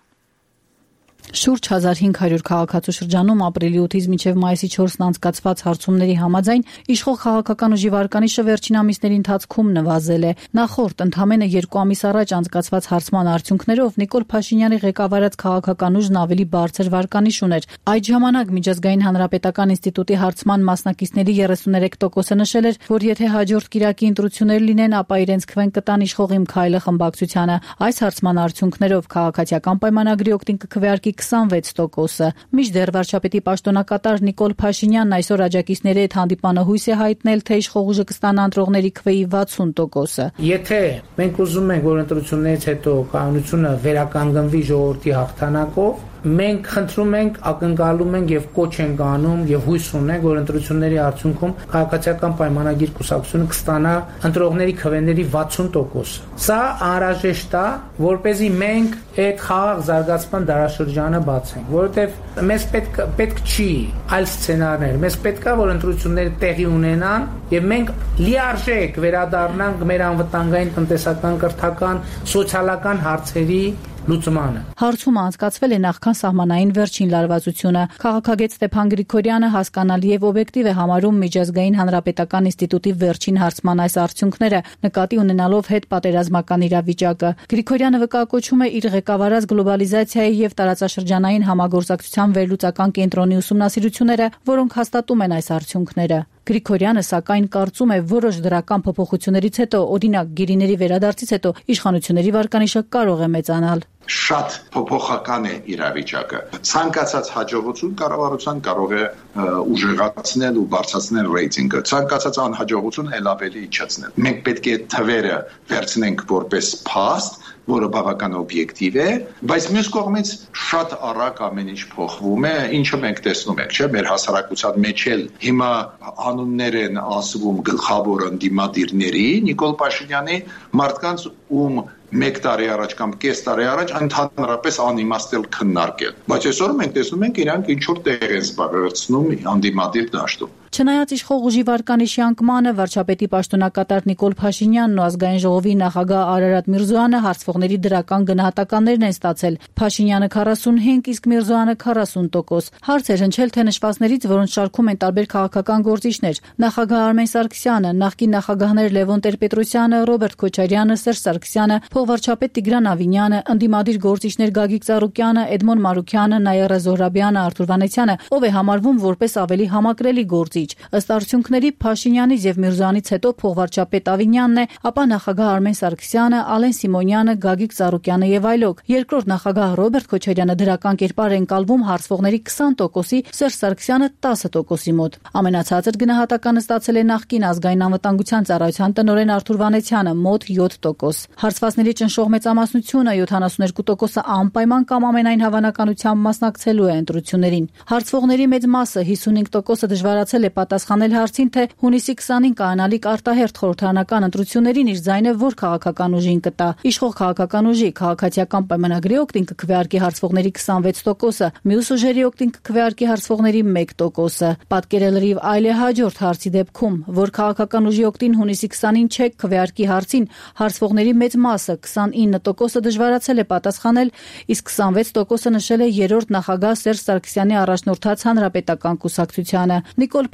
Շուրջ հազար հինգ հարյուր քաղաքացու շրջանում ապրիլի ութից մինչև մայիսի չորսն անցկացված հարցումների համաձայն իշխող քաղաքական ուժի վարկանիշը վերջին ամիսների ընթացքում նվազել է։ Նախորդ ընդամենը երկու ամիս առաջ անցկացված հարցման արդյունքներով Նիկոլ Փաշինյանի ղեկավարած քաղաքական ուժն ավելի բարձր վարկանիշ ուներ։ Այդ ժամանակ Միջազգային հանրապետական ինստիտուտի հարցման մասնակիցների երեսուներեք տոկոսը նշել էր, որ եթե հաջորդ կիրակի ընտրություններ լինեն, ապա իրենց քվեն կտան իշխող Իմ Քայլը խմբակցությանը։ Այս հարցման արդյունքներով քաղաքացիական պայմանագրի օգտին կքվեարկի քսանվեց տոկոսը։ Մինչդեռ վարչապետի պաշտոնակատար Նիկոլ Փաշինյանն այսօր աջակիցների հետ հանդիպանը հույս է հայտնել, թե իշխող ուժը կստանա ընտրողների քվեի վաթսուն տոկոսը։ Եթե մենք ուզում ենք, որ ընտրություններից հետո կայունությունը վերականգնվի ժողովրդի հաղթանակով, մենք խնդրում ենք, ակնկալում ենք եւ կոչ ենք անում եւ հույս ունենք, որ ընտրությունների արդյունքում քաղաքացիական պայմանագիր կուսակցությունը կստանա ընտրողների քվեների վաթսուն տոկոս։ Սա անհրաժեշտ է, որպեսզի մենք այդ խաղաղ զարգացման դարաշրջանը բացենք, որովհետեւ մեզ պետք պետք չի այլ սցենարներ, մեզ պետք է որ ընտրությունները տեղի ունենան եւ մենք լիարժեք վերադառնանք մեր անվտանգային տնտեսական, կրթական, սոցիալական հարցերի լուծմանը։ Հարցումը անցկացվել է նախքան սահմանային վերջին լարվածությունը։ Քաղաքագետ Ստեփան Գրիգորյանը հասկանալի եւ օբյեկտիվ է համարում Միջազգային հանրապետական ինստիտուտի վերջին հարցման այս արդյունքները, նկատի ունենալով հետպատերազմական իրավիճակը։ Գրիգորյանը վկայակոչում է իր ղեկավարած գլոբալիզացիայի եւ տարածաշրջանային համագործակցության վերլուծական կենտրոնի ուսումնասիրությունները, որոնք հաստատում են այս արդյունքները։ Գրիգորյանը սակայն կարծում է, որոշ դրական փոփոխություններից հետո, օրինակ գերիների վերադարձից հետո, իշխանությունների վարկանիշը կարող է մեծանալ։ Շատ փոփոխական է իրավիճակը։ Ցանկացած հաջողություն կառավարության կարող է ուժեղացնել ու բարձրացնել ռեյտինգը։ Ցանկացած անհաջողություն էլ ավելի իջեցնել։ Մենք պետք է թվերը վերցնենք որպես փաստ, որը բավական օբյեկտիվ է, բայց մյուս կողմից շատ արագ ամեն ինչ փոխվում է, ինչը մենք տեսնում ենք, չէ՞, մեր հասարակության մեջ էլ հիմա անուններ են ասվում գլխավոր ընդդիմադիրների, Նիկոլ Փաշինյանի, մարդկանց ում մեկ տարի առաջ կամ կես տարի առաջ ընդհանրապես անիմաստել քննարկել։ Բայց այսօր մենք տեսնում ենք իրանք ինչ որ տեղ են զբաղեցնում անդիմադիր դաշտում։ Չնայած իշխող ուժի վարկանիշի անկմանը, վարչապետի պաշտոնակատար Նիկոլ Փաշինյանն ու ազգային ժողովի նախագահ Արարատ Միրզոյանը հարցվողների դրական գնահատականներն են ստացել։ Փաշինյանը քառասունհինգ, իսկ Միրզոյանը քառասուն տոկոս։ Հարց էր հնչել թե նշվածներից, որոնց շարքում են տարբեր քաղաքական գործիչներ, նախագահ Արմեն Սարգսյանը, նախկին նախագահներ Լևոն Տեր-Պետրոսյանը, Ռոբերտ Քոչարյանը, Սերժ Սարգսյանը, փոխվարչապետ Տիգրան Ավինյանը, ընդդիմադիր գործիչներ Գագիկ Ծառուկյանը, Էդմոն Մարուկյանը, Նաիրա Զոհրաբյանը, Արթուր Վանեցյանը, ով է համարվում որպես ավելի համակրելի գործիչ։ Ըստ արդյունքների Փաշինյանից եւ Միրզոյանից հետո փոխվարչապետ Ավինյանն է, ապա նախագահ Արմեն Սարգսյանը, Ալեն Սիմոնյանը, Գագիկ Ծառուկյանը եւ այլոք։ Երկրորդ նախագահ Ռոբերտ Քոչարյանը դրական կերպար է ընկալվում հարցվողների քսան տոկոսի, Սերժ Սարգսյանը տասը տոկոսի մոտ։ Ամենացածր գնահատականը ստացել է նախկին ազգային անվտանգության ծառայության տնօրեն Արթուր Վանեցյանը մոտ յոթ տոկոս։ Հարցվածների ճնշող մեծամասնությունը յոթանասուններկու տոկոսը անպայման կամ ամենայն հավանականությամբ մասնակցելու է ընտրություններին։ Հարցվողների մեծ մասը հիսունհինգ տոկոսը դժվարացել է պատասխանել հարցին, թե հունիսի քսանին կանալիք արտահերթ խորհրդարանական ընտրություններին իր ձայնը որ քաղաքական ուժին կտա։ Իշխող քաղաքական ուժի քաղաքացիական պայմանագրի օգտին կքվեարկի հարցվողների քսանվեց տոկոսը, մյուս ուժերի օգտին կքվեարկի հարցվողների մեկ տոկոսը։ Պատկերը լրիվ այլ է հաջորդ հարցի դեպքում, որ քաղաքական ուժի օգտին հունիսի քսանին չեք քվեարկի հարցին, հարցվողների մեծ մասը քսանինը տոկոսը դժվարացել է պատասխանել, իսկ քսանվեց տոկոսը նշել է երրորդ նախագահ Սերժ Սարգսյանի առաջնորդած հանրապետական կուսակցությանը։ Նիկոլ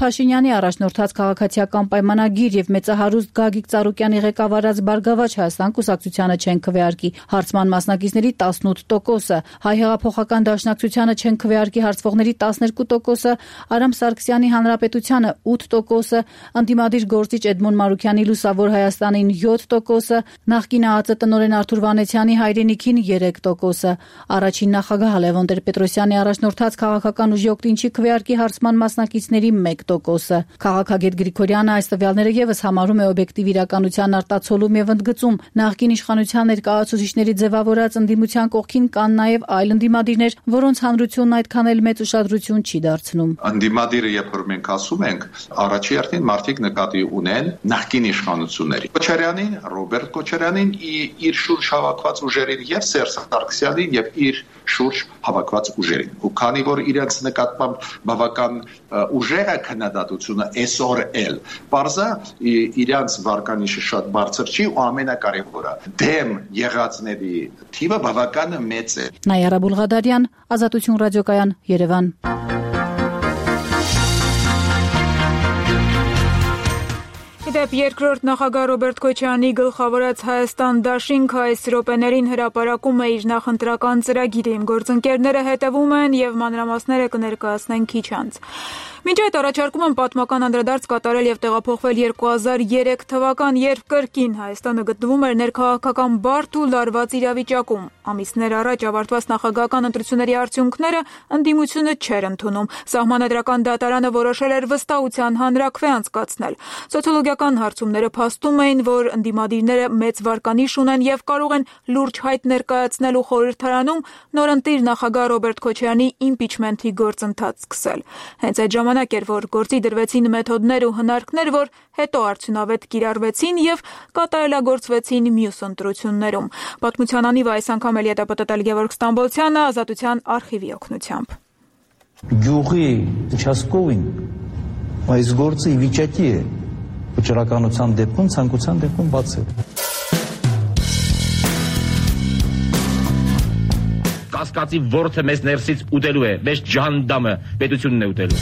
Փաշինյանի առաջնորդած քաղաքացիական պայմանագիր եւ մեծահարուստ Գագիկ Ծառուկյանի ղեկավարած Բարգավաճ Հայաստան կուսակցությանը չեն քվեարկի։ Հարցման մասնակիցների տասնութ տոկոսը, Հայ հեղափոխական դաշնակցությանը չեն քվեարկի հարցվողների տասներկու տոկոսը, Արամ Սարգսյանի հանրապետությանը ութ տոկոսը, ընդդիմադիր գործիչ Էդմոն Մարուկյանի Լուսավոր Հայաստանին յոթ տոկոսը, նախկին ԱԱԾ տնօրեն Արթուր Վանեցյանի հայրենիքին երեք տոկոսը։ Առաջին նախագահ Լևոն Տեր-Պետրոսյանի առաջնորդած քաղաքական ուժի օգտինչի քվեարկի հարցման մասնակիցների մեկ տոկոսը։ Քաղաքագետ Գրիգորյանը այս տվյալները եւս համարում է օբյեկտիվ իրականության արտացոլում եւ ընդգծում։ Նախկին իշխանության ներկայացուցիչների ձևավորած ընդդիմության կողքին կան նաեւ այլ ընդդիմադիրներ, որոնց հանրությունն այդքան էլ մեծ ուշադրություն չի դարձնում։ Ընդդիմադիրը, երբ որ մենք ասում ենք, առաջի հերթին մարդիկ նկատի ունեն նախկին իշխանությունների։ Քոչարյանին, Ռոբերտ Քոչարյանին, իր շուրջ հավաքված ուժերին եւ Սերժ Սարգսյանին եւ իր շուրջ հավաքված ուժերին։ Ու քանի որ իրենց նկատմամբ բավական ուժեղ է քննադատությունը այսօր էլ, բարձա իրենց վարկանիշը շատ բարձր չի ու ամենակարևորը դեմ եղածների թիվը բավական մեծ է։ Նայարա Բուլղադարյան, Ազատություն ռադիոկայան, Երևան։ Իդեպ երկրորդ նախագահ Ռոբերտ Քոչարյանի գլխավորած Հայաստան դաշինքը այս րոպեներին հրապարակում է իր նախընտրական ծրագիրը։ Իմ գործընկերները հետևում են եւ մանրամասները կներկայացնեն քիչ անց։ Մինչ այդ առաջարկում են պատմական անդրադարձ կատարել եւ տեղափոխվել երկու հազար երեք թվական, երբ կրկին Հայաստանը գտնվում էր ներքաղաքական բարդ ու լարված իրավիճակում։ Ամիսներ առաջ ավարտված նախագահական ընտրությունների արդյունքները ընդդիմությունը չէր ընդունում։ Սահմանադրական դատարանը որոշել էր վստահության հանրաքվե անցկացնել։ Սոցիոլոգիական հարցումները փաստում էին, որ ընդդիմադիրները մեծ վարկանիշ ունեն եւ կարող են լուրջ հայտ ներկայացնել ու խորհրդարանում նորընտիր նախագահ Ռոբերտ Քոչարյանի իմպիչմենթի գործընթաց սկսել։ Հենց այդ ժամանակ էր, որ գործի դրվեցին մեթոդներ ու հնարքներ, որ հետո արդյունավետ կիրառվեցին եւ կատարելագործվեցին մյուս ընտրություններում։ Պատմության անիվը այս անգամ էլ հետապտտել Գևորգ Ստամբոլցյանը Ազատության արխիվի օգնությամբ։ Գյուղի участковին այս գործը ի վիճակի է վճռականության դեպքում, ցանկության դեպքում բացել։ Կասկածի ворթը մեզ ներսից ուտելու է, մեզ ջանդամը պետությունն է ուտելու։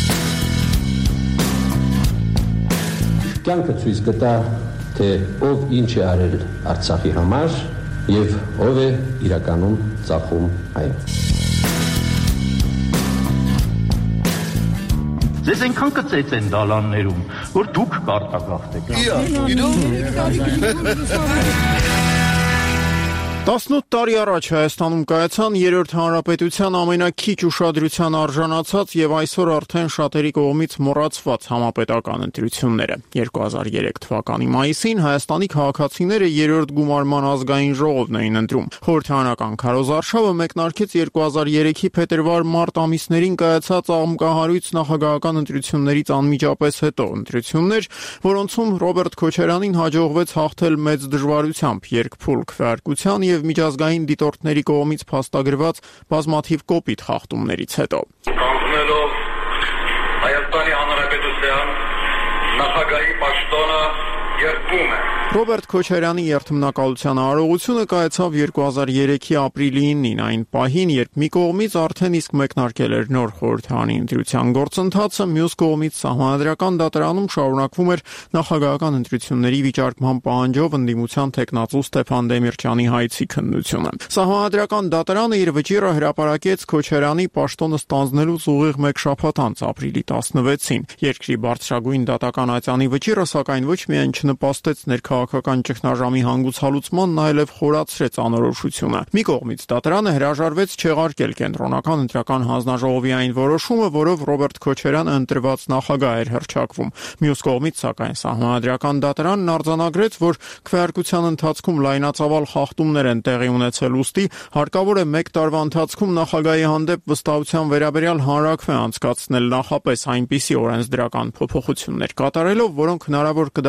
Կյանքը ցույց կտա, թե ով ինչ է արել Արցախի համար եւ ով է իրականում ծախում այն։ Ձեզ այնքան կծեց են դալաններում, որ դուք կարտագաղթեք։ տասնութ տարի առաջ Հայաստանում կայացան երրորդ հանրապետության ամենակիչ ուշադրության արժանացած եւ այսօր արդեն շատերի կողմից մոռացված համապետական ընտրությունները։ երկու հազար երեք թվականի մայիսին Հայաստանի քաղաքացիները երրորդ գումարման ազգային ժողովն էին ընտրում։ Խորհրդարանական քարոզարշավը մեկնարկեց երկու հազար երեքի փետրվար-մարտ ամիսներին կայացած աղմկահարույց նախագահական ընտրություններից անմիջապես հետո ընտրություններ, որոնցում Ռոբերտ Քոչարյանին հաջողվեց հաղթել մեծ դժվարությամբ երկփուլ քվեարկության եւ միջազգային դիտորդների կողմից փաստագրված բազմաթիվ կոպիտ խախտումներից հետո։ Կանգնելով Հայաստանի Հանրապետության նախագահի պաշտոնը երկում է։ Ռոբերտ Քոչարյանի երթմնակալության արարողությունը կայացավ երկու հազար երեքի ապրիլի ինին, այն պահին, երբ մի կողմից արդեն իսկ մեկնարկել էր նոր խորհրդարանի ընտրության գործընթացը, մյուս կողմից Սահմանադրական դատարանում շարունակվում էր նախագահական ընտրությունների վիճարկման պահանջով ընդդիմության թեկնածու Ստեփան Դեմիրճյանի հայցի քննությունը։ Սահմանադրական դատարանը իր վճիռը հրապարակեց Քոչարյանի պաշտոնը ստանձնելուց ուղիղ մեկ շաբաթ անց ապրիլի տասնվեցին։ Երկրի բարձրագույն դատական ատյանի վճիռը սակայն ոչ միայն չնպաստեց ներքաղաքական ճգնաժամի հանգուցալուծման, այլև խորացրեց անորոշությունը։ Մի կողմից դատարանը հրաժարվեց չեղարկել կենտրոնական ընտրական հանձնաժողովի այն որոշումը, որով Ռոբերտ Քոչարյանը ընտրված նախագահ էր հռչակվում։ Մյուս կողմից սակայն Սահմանադրական դատարանն արձանագրեց, որ քվեարկության ընթացքում լայնածավալ խախտումներ են տեղի ունեցել, ուստի հարկավոր է մեկ տարվա ընթացքում նախագահի հանդեպ վստահության վերաբերյալ հանրաքվե անցկացնել, նախապես այնպիսի օրենսդրական փոփոխություններ կատարելով, որոնք հնարավոր կդարձնեն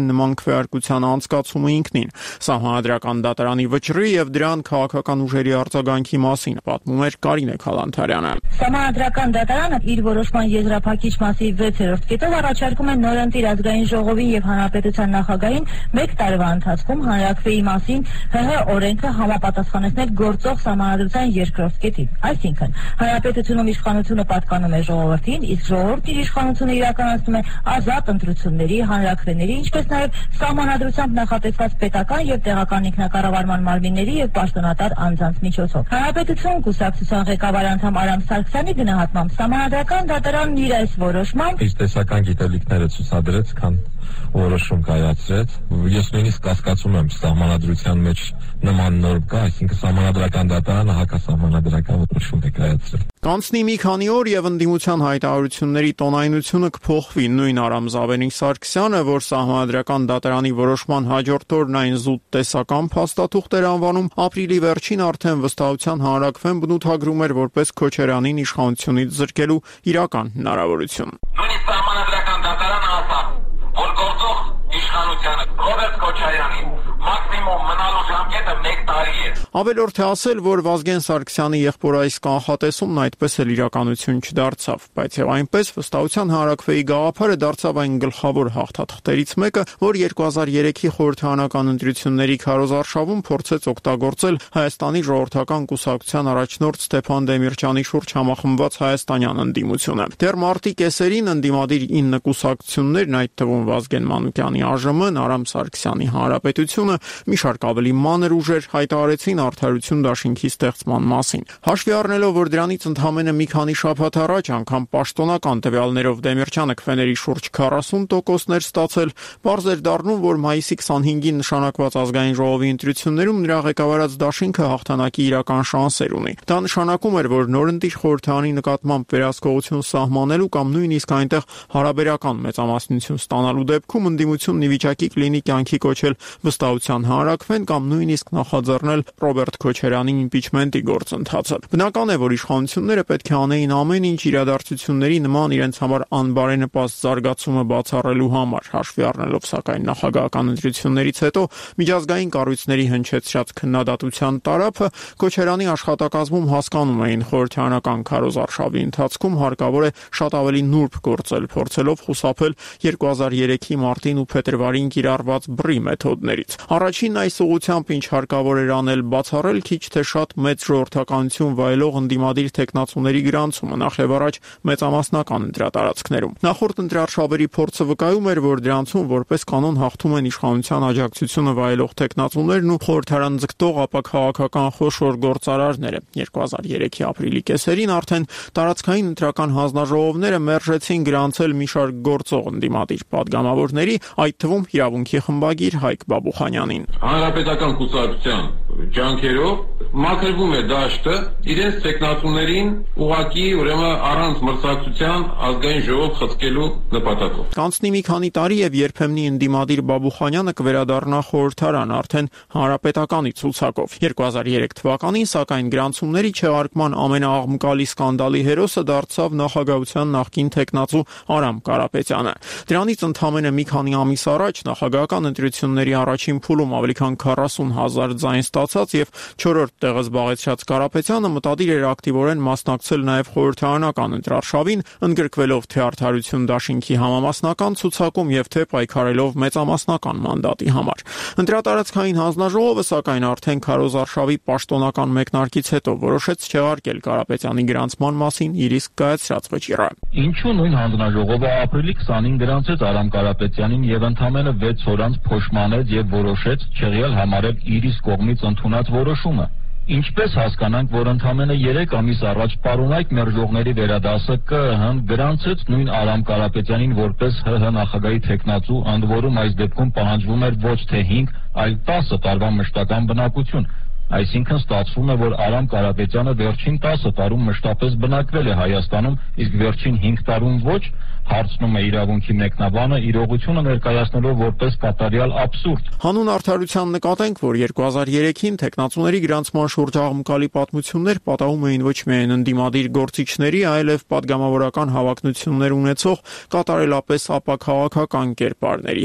նման քվեարկության անցկացումը ինքնին։ Սահմանադրական դատարանի վճռի եւ դրան քաղաքական ուժերի արձագանքի մասին պատմում էր Կարինե Քալանթարյանը։ Սահմանադրական դատարանը իր որոշման եզրափակիչ մասի վեցերորդ կետով առաջարկում է նորընտիր ազգային ժողովին եւ հանրապետության նախագահին մեկ տարվա ընթացքում հանրաքվեի մասին ՀՀ օրենքը համապատասխանեցնել գործող սահմանադրության երկրորդ կետին։ Այսինքն, հանրապետությունում իշխանությունը պատկանում է ժողովրդին, իսկ ժողովուրդն իր իշխանությունը իրականացնում է ազատ ընտրությունների, հանրաքվեների, ինչպես նաեւ սահմանադրությամբ նախատեսված պետական եւ տեղական ինքնակառավարման մարմինների եւ պաշտոնատար անձանց միջոցով։ Հանրապետություն կուսակցության ղեկավար անդամ Արամ Սարգսյանի գնահատմամբ սահմանադրական դատարանն իր այս որոշմամբ իր տեսական գիտելիքները ցուցադրեց, քան որոշում կայացրեց։ Ես նույնիսկ կասկածում եմ սահմանադրության մեջ նման նորմ կա, այսինքն սահմանադրական դատարանը հակասահմանադրական որոշում է կայացրել։ Կանցնի մի քանի օր եւ ընդդիմության հայտարարությունների տոնայնությունը կփոխվի։ Նույն Արամ Զավենիկ Սարգսյանը, որ սահմանադրական դատարանի որոշման հաջորդ օրն այն զուտ տեսական փաստաթուղթ էր անվանում, ապրիլի վերջին արդեն վստահության հանրաքվեն բնութագրում էր որպես Քոչարյանին իշխանությունից զրկելու իրական հնարավորություն։ Նույնիսկ սահմանադրական դատարանը ասաց, որ գործող իշխանությանը Ռոբերտ Քոչարյանին մաքսիմում մնալու ժամկետը մեկ տարի է։ Ավելորդ է ասել, որ Վազգեն Սարգսյանի եղբորայիս կանխատեսումն այդպես էլ իրականություն չդարձավ, բայց եւ այնպես վստահության հանրաքվեի գաղափարը դարձավ այն գլխավոր հաղթաթղթերից մեկը, որ երկու հազար երեքի խորհրդարանական ընտրությունների քարոզարշավում փորձեց օգտագործել Հայաստանի ժողովրդական կուսակցության առաջնորդ Ստեփան Դեմիրճյանի շուրջ համախմբված հայաստանյան ընդդիմությունը։ Դեռ մարտի կեսերին ընդդիմադիր ինը կուսակցություններն, այդ թվում Վազգեն Մանուկյանի ԱԺՄ, Արամ Սարգսյանի Հանրապետությունը, մի շարք ավելի մանր ուժեր հայտարարեցին արդարություն դաշինքի ստեղծման մասին։ Հաշվի առնելով, որ դրանից ընդամենը մի քանի շաբաթ առաջ անգամ պաշտոնական տվյալներով Դեմիրճյանը քվեների շուրջ քառասուն տոկոսներ ստացել, պարզ էր դառնում, որ մայիսի քսանհինգին նշանակված ազգային ժողովի ընտրություններում նրա ղեկավարած դաշինքը հաղթանակի իրական շանսեր ունի։ Դա նշանակում էր, որ նորընտիր խորհրդարանի նկատմամբ վերահսկողություն սահմանելու կամ նույնիսկ այնտեղ հարաբերական մեծամասնություն ստանալու դեպքում ընդդիմությունն ի վիճակի կլինի կյանքի կոչել վստահության հանրաքվեն կամ նույնիսկ նախաձեռնել Ռոբերտ Քոչարյանի իմպիչմենտի գործընթացը։ Բնական է, որ իշխանությունները պետք է անեին ամեն ինչ իրադարձությունների նման իրենց համար անբարենպաստ զարգացումը բացառելու համար, հաշվի առնելով սակայն նախագահական ընտրություններից հետո միջազգային կառույցների հնչեցրած քննադատության տարափը, Քոչարյանի աշխատակազմում հասկանում էին խորհրդարանական քարոզարշավի ընթացքում հարկավոր է շատ ավելի նուրբ գործել, փորձելով խուսափել երկու հազար երեքի մարտին ու փետրվարին կիրառված բռի մեթոդներից։ Առաջին այս ուղղությամբ ինչ հարկավոր էր անել, բացառել քիչ թե շատ մեծ ժողովրդականություն վայելող ընդդիմադիր տեխնացուների գրանցումը, նախ եւ առաջ մեծամասնական ընտրատարածքներում։ Նախորդ ընտրարշավերի փորձը վկայում էր, որ դրանցում որպես կանոն հաղթում են իշխանության աջակցությունը վայելող տեխնացուներն ու խորհրդարան ձգտող ապաքաղաքական խոշոր գործարարները։ երկու հազար երեքի ապրիլի կեսերին արդեն տարածքային ընտրական հանձնաժողովները մերժեցին գրանցել մի շարք գործող ընդդիմադիր падգամավորների, այդ թվում իրավունքի խմբագիր Հայկ Բաբուխանյանին։ Հանրապետական կուսակցության ջանքերով մաքրվում է դաշտը իրենց տեխնացուներին ուղղակի ուրեմն առանց մրցակցության ազգային ժողով խցկելու նպատակով։ Կանցնի մի քանի տարի եւ երբեմնի ընդդիմադիր Բաբուխանյանը կվերադառնա խորհրդարան արդեն հանրապետականի ցուցակով։ երկու հազար երեք թվականին սակայն գրանցումների չեղարկման ամենաաղմկալի սկանդալի հերոսը դարձավ նախագահության նախկին տեխնացու Արամ Կարապետյանը։ Դրանից ընդամենը մի քանի ամիս առաջ նախագահական ընտրությունների առաջին փուլում ավելի քան քառասուն հազար ձայն ստացած եւ չորրորդ տեղը զբաղեցրած Կարապետյանը մտադիր էր ակտիվորեն մասնակցել նաեւ խորհրդարանական ընտրարշավին, ընդգրկվելով թե արդարություն դաշինքի համամասնական ցուցակում եւ թե պայքարելով մեծամասնական մանդատի համար։ Ընտրատարածքային հանձնաժողովը սակայն արդեն քարոզարշավի պաշտոնական մեկնարկից հետո որոշեց չեղարկել Կարապետյանի գրանցման մասին իր իսկ կայացրած վճիռը։ Ինչու նույն հանձնաժողովը ապրիլի քսանին գրանցեց Արամ Կարապետյանին եւ ընդամենը վեց օր անց փոշմանեց եւ որոշեց չեղյալ համարել իր իսկ կողմից ընդունած որոշումը։ Ինչպես հասկանանք, որ ընդամենը երեք ամիս առաջ պարոնայք մերժողների վերադասը ԿԸՀ-ն գրանցեց նույն Արամ Կարապետյանին որպես ՀՀ նախագահի տեխնացու, ընդ որում այս դեպքում պահանջվում էր ոչ թե հինգ, այլ տասը տարվա մշտական բնակություն։ Այսինքն ստացվում է, որ Արամ Կարապետյանը վերջին տասը տարում մշտապես բնակվել է Հայաստանում, իսկ վերջին հինգ տարում ոչ, հարցնում է իրավունքի մեկնաբանը, իրողությունը ներկայացնելով որպես կատարյալ աբսուրդ։ Հանուն արդարության նկատենք, որ երկու հազար երեքին տեխնացուների գրանցման շուրջ աղմկալի պատմություններ պատահում էին ոչ միայն ընդդիմադիր գործիչների, այլև падգամավորական հավակնություններ ունեցող կատարելապես ապաքաղաքական կերպարների հետ։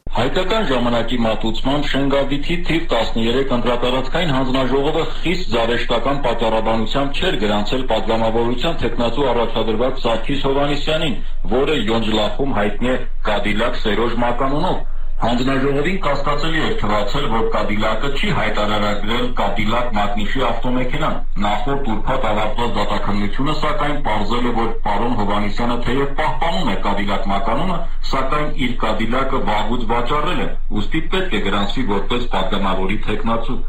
Հայկական ժամանակի մատուցմամբ Շենգավիթի թիվ տասներեք ընտրատարածքային հանձնաժողովը խիստ զավեշտական պատճառաբանությամբ չէր գրանցել պատգամավորության թեկնածու առաջադրված Սարգիս Հովհաննիսյանին, որը Յոնջլախում հայտնի է Կադիլակ Սերոժ մականունով։ Հանձնաժողովին կասկածելի էր թվացել, որ Կադիլակը չի հայտարարագրել Կադիլակ մագնիշի ավտոմեքենան։ Նախորդ ուրբաթ ավարտված դատաքննությունը սակայն պարզել է, որ պարոն Հովհաննիսյանը թեև պահպանում է Կադիլակ մականունը, սակայն իր Կադիլակը վաղուց վաճառել է, ուստի պետք է գրանցվի որպես պատգամավորի թեկնածու։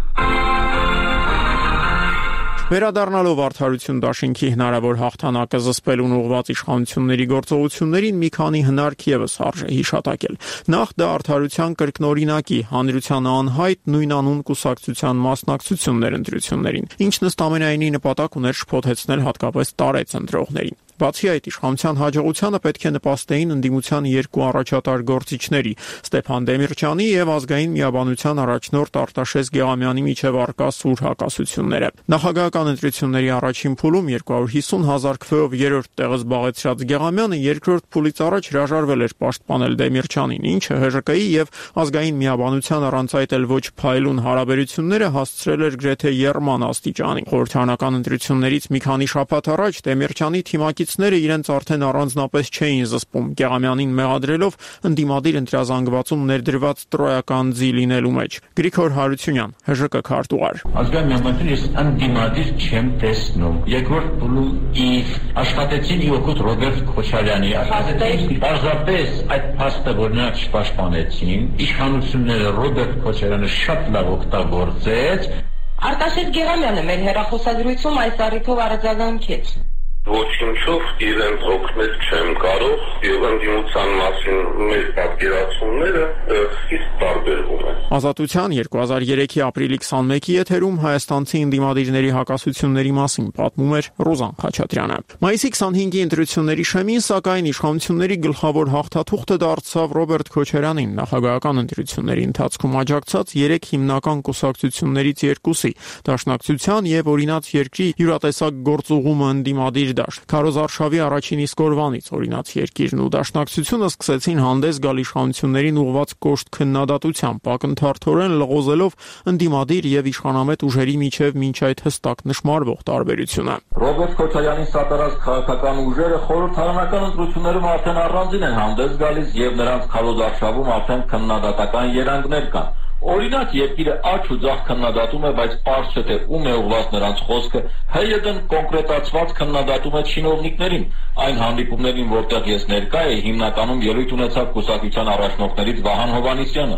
Վերադառնալով Արդարություն դաշինքի հնարավոր հաղթանակը զսպելուն ուղղված իշխանությունների գործողություններին մի քանի հնարք ևս արժե հիշատակել։ Նախ դա Արդարության կրկնօրինակի հանրության անհայտ նույնանուն կուսակցության մասնակցություններ ընտրություններին, ինչն ըստ ամենայնի նպատակ ուներ շփոթեցնել հատկապես տարեց ընտրողներին։ Բացի այդ, իշխանության հաջողությանը պետք է նպաստեին ընդդիմության երկու առաջատար գործիչների՝ Ստեփան Դեմիրճյանի եւ ազգային միաբանության առաջնորդ Արտաշես Գեղամյանի միջև առկա սուր հակասությունները։ Նախագահական ընտրությունների առաջին փուլում երկու հարյուր հիսուն հազար քվեով երրորդ տեղը զբաղեցրած Գեղամյանը երկրորդ փուլից առաջ հրաժարվել էր պաշտպանել Դեմիրճյանին, ինչը Հ Ժ Կ-ի եւ ազգային միաբանության առանց այդ էլ ոչ փայլուն հարաբերությունները հասցրել էր գրեթե եռման աստիճանի։ Խորհրդարանական ընտրություններից մի քանի շաբաթ առաջ Դեմիրճյանի թիմակից իրենց արդեն առանձնապես չէին զսպում Գեղամյանին մեղադրելով ընդդիմադիր ընտրազանգվածում ներդրված տրոյական ձի լինելու մեջ։ Գրիգոր Հարությունյան, Հ Ժ Կ քարտուղար։ Ազգային միաբանություն ես ընդդիմադիր չեմ տեսնում։ Երկրորդ փուլում իր աշխատեցին ի օգուտ Ռոբերտ Քոչարյանի աշխատեցին պարզապես այդ փաստը, որ նրանք չպաշտպանեցին, իշխանությունները Ռոբերտ Քոչարյանը շատ լավ օգտագործեց։ Արտաշես Գեղամյանը մեր հեռախոսազրույցում այս առիթով արձագանքեց։ Ոչինչով իրենց օգնել չեմ կարող եւ ընդդիմության մասին մեր պատկերացումները խիստ տարբերվում են։ Ազատության երկու հազար երեքի ապրիլի քսանմեկի եթերում հայաստանցի ընդդիմադիրների հակասությունների մասին պատմում էր Ռոզան Խաչատրյանը։ Մայիսի քսանհինգի ընտրությունների շեմին, սակայն իշխանությունների գլխավոր հաղթաթուղթը դարձավ Ռոբերտ Քոչարյանին նախագահական ընտրությունների ընթացքում աջակցած երեք հիմնական կուսակցություններից երկուսի՝ Դաշնակցության եւ Օրինաց երկրի յուրատեսակ գործուղումը ընդդիմադիր դաշտ։ Քարոզ Արշավի առաջին իսկ օրվանից Օրինաց երկիրն ու Դաշնակցությունը սկսեցին հանդես գալ իշխանություններին ուղղված կոշտ քննադատությամբ, ակնթարթորեն լղոզելով ընդդիմադիր եւ իշխանամետ ուժերի միջև մինչ այդ հստակ նշмарվող տարբերությունը։ Ռոբերտ Քոչարյանի սատարած քաղաքական ուժերը խորհրդարանական ընտրություններում արդեն առանձին են հանդես գալիս եւ նրանց Քարոզ Արշավում արդեն քննադատական երանգներ կան։ Օրինակ երկիրը աչ ու ձախ քննադատում է, բայց պարզ չէ թե ում է ուղղված նրանց խոսքը, հայերեն կոնկրետացված քննադատում է չինովնիկներին։ Այն հանդիպումներին, որտեղ ես ներկա էի, հիմնականում ելույթ ունեցավ կուսակցության առաջնորդներից Վահան Հովհաննիսյանը։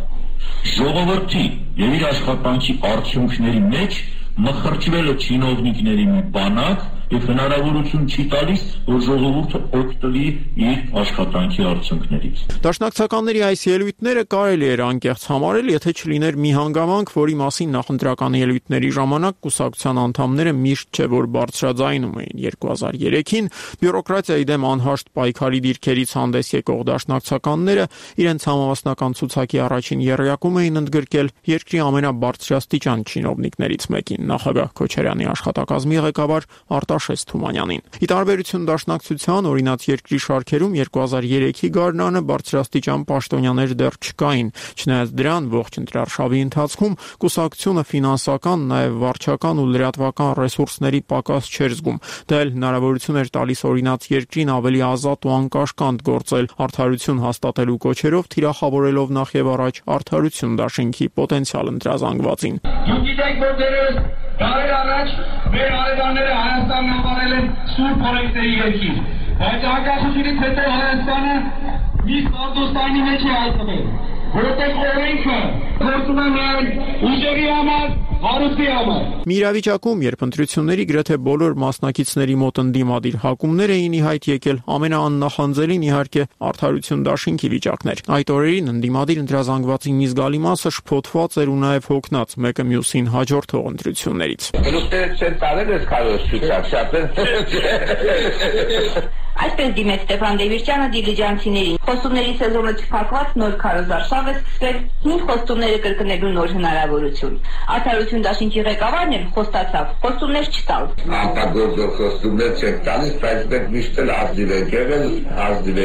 Ժողովրդի եւ իր աշխատանքի արդյունքների մեջ մխրճվել է չինովնիկների մի բանակ եւ հնարավորություն չի տալիս, որ ժողովուրդը օգտվի իր աշխատանքի արդյունքներից։ Դաշնակցականների այս ելույթները կարելի էր անկեղծ համարել, եթե չլիներ մի հանգամանք, որի մասին նախընտրական ելույթների ժամանակ կուսակցության անդամները միշտ չէ որ բարձրաձայնում էին։ երկու հազար երեքին բյուրոկրատիայի դեմ անհաշտ պայքարի դիրքերից հանդես եկող դաշնակցականները իրենց համավասնական ցուցակի առաջին եռյակում էին ընդգրկել երկրի ամենաբարձրաստիճան չինովնիկներից մեկին՝ նախագահ Քոչարյանի աշխատակազմի ղեկավար Արտաշես Թումանյանին։ Ի տարբերություն Դաշնակցության, Օրինաց երկրի շարքերում երկու հազար երեքի գարնանը բարձրաստիճան պաշտոնյաներ դեռ չկային, չնայած դրան ողջ ընտրարշավի ընթացքում կուսակցությունը ֆինանսական, նաև վարչական ու լրատվական ռեսուրսների պակաս չէր զգում։ Դա էլ հնարավորություն էր տալիս Օրինաց երկրին ավելի ազատ ու անկաշկանդ գործել, արդարություն հաստատելու կոչերով թիրախավորելով նախ եւ առաջ Արդարություն դաշինքի պոտենցիալ ընտրազանգվածին։ Դուք գիտեք, որ դերս դարեր առաջ մեր արևանները Հայաստանն անվանել են Սուրբ օրենքների երկիր, բայց անկախությունից հետո Հայաստանը մի ստարտոստանի մեջ է հայտնվել, որտեղ օրենքը գործում է միայն ուժերի համար, հարուստի համար։ Մի իրավիճակում, երբ ընտրությունների գրեթե բոլոր մասնակիցների մոտ ընդդիմադիր հակումներ էին ի հայտ եկել, ամենաաննախանձելին իհարկե Արդարություն դաշինքի վիճակն էր։ Այդ օրերին ընդդիմադիր ընտրազանգվածի մի զգալի մասը շփոթված էր ու նաև հոգնած մեկը մյուսին հաջորդող ընտրություններից։ Այսպես դիմեց Ստեփան Դեմիրճյանը դիլիջանցիներին։ Խոստումների սեզոնը չփակված նոր Քարոզ Արշավ է սկսել հին խոստումները կրկնելու նոր հնարավորություն։ Արդարություն դաշինքի ղեկավարն էլ խոստացավ խոստումներ չտալ։ Արտագործող խոստումներ չեն տալիս, բայց մենք միշտ էլ ազնիվ ենք եղել, ազնիվ ենք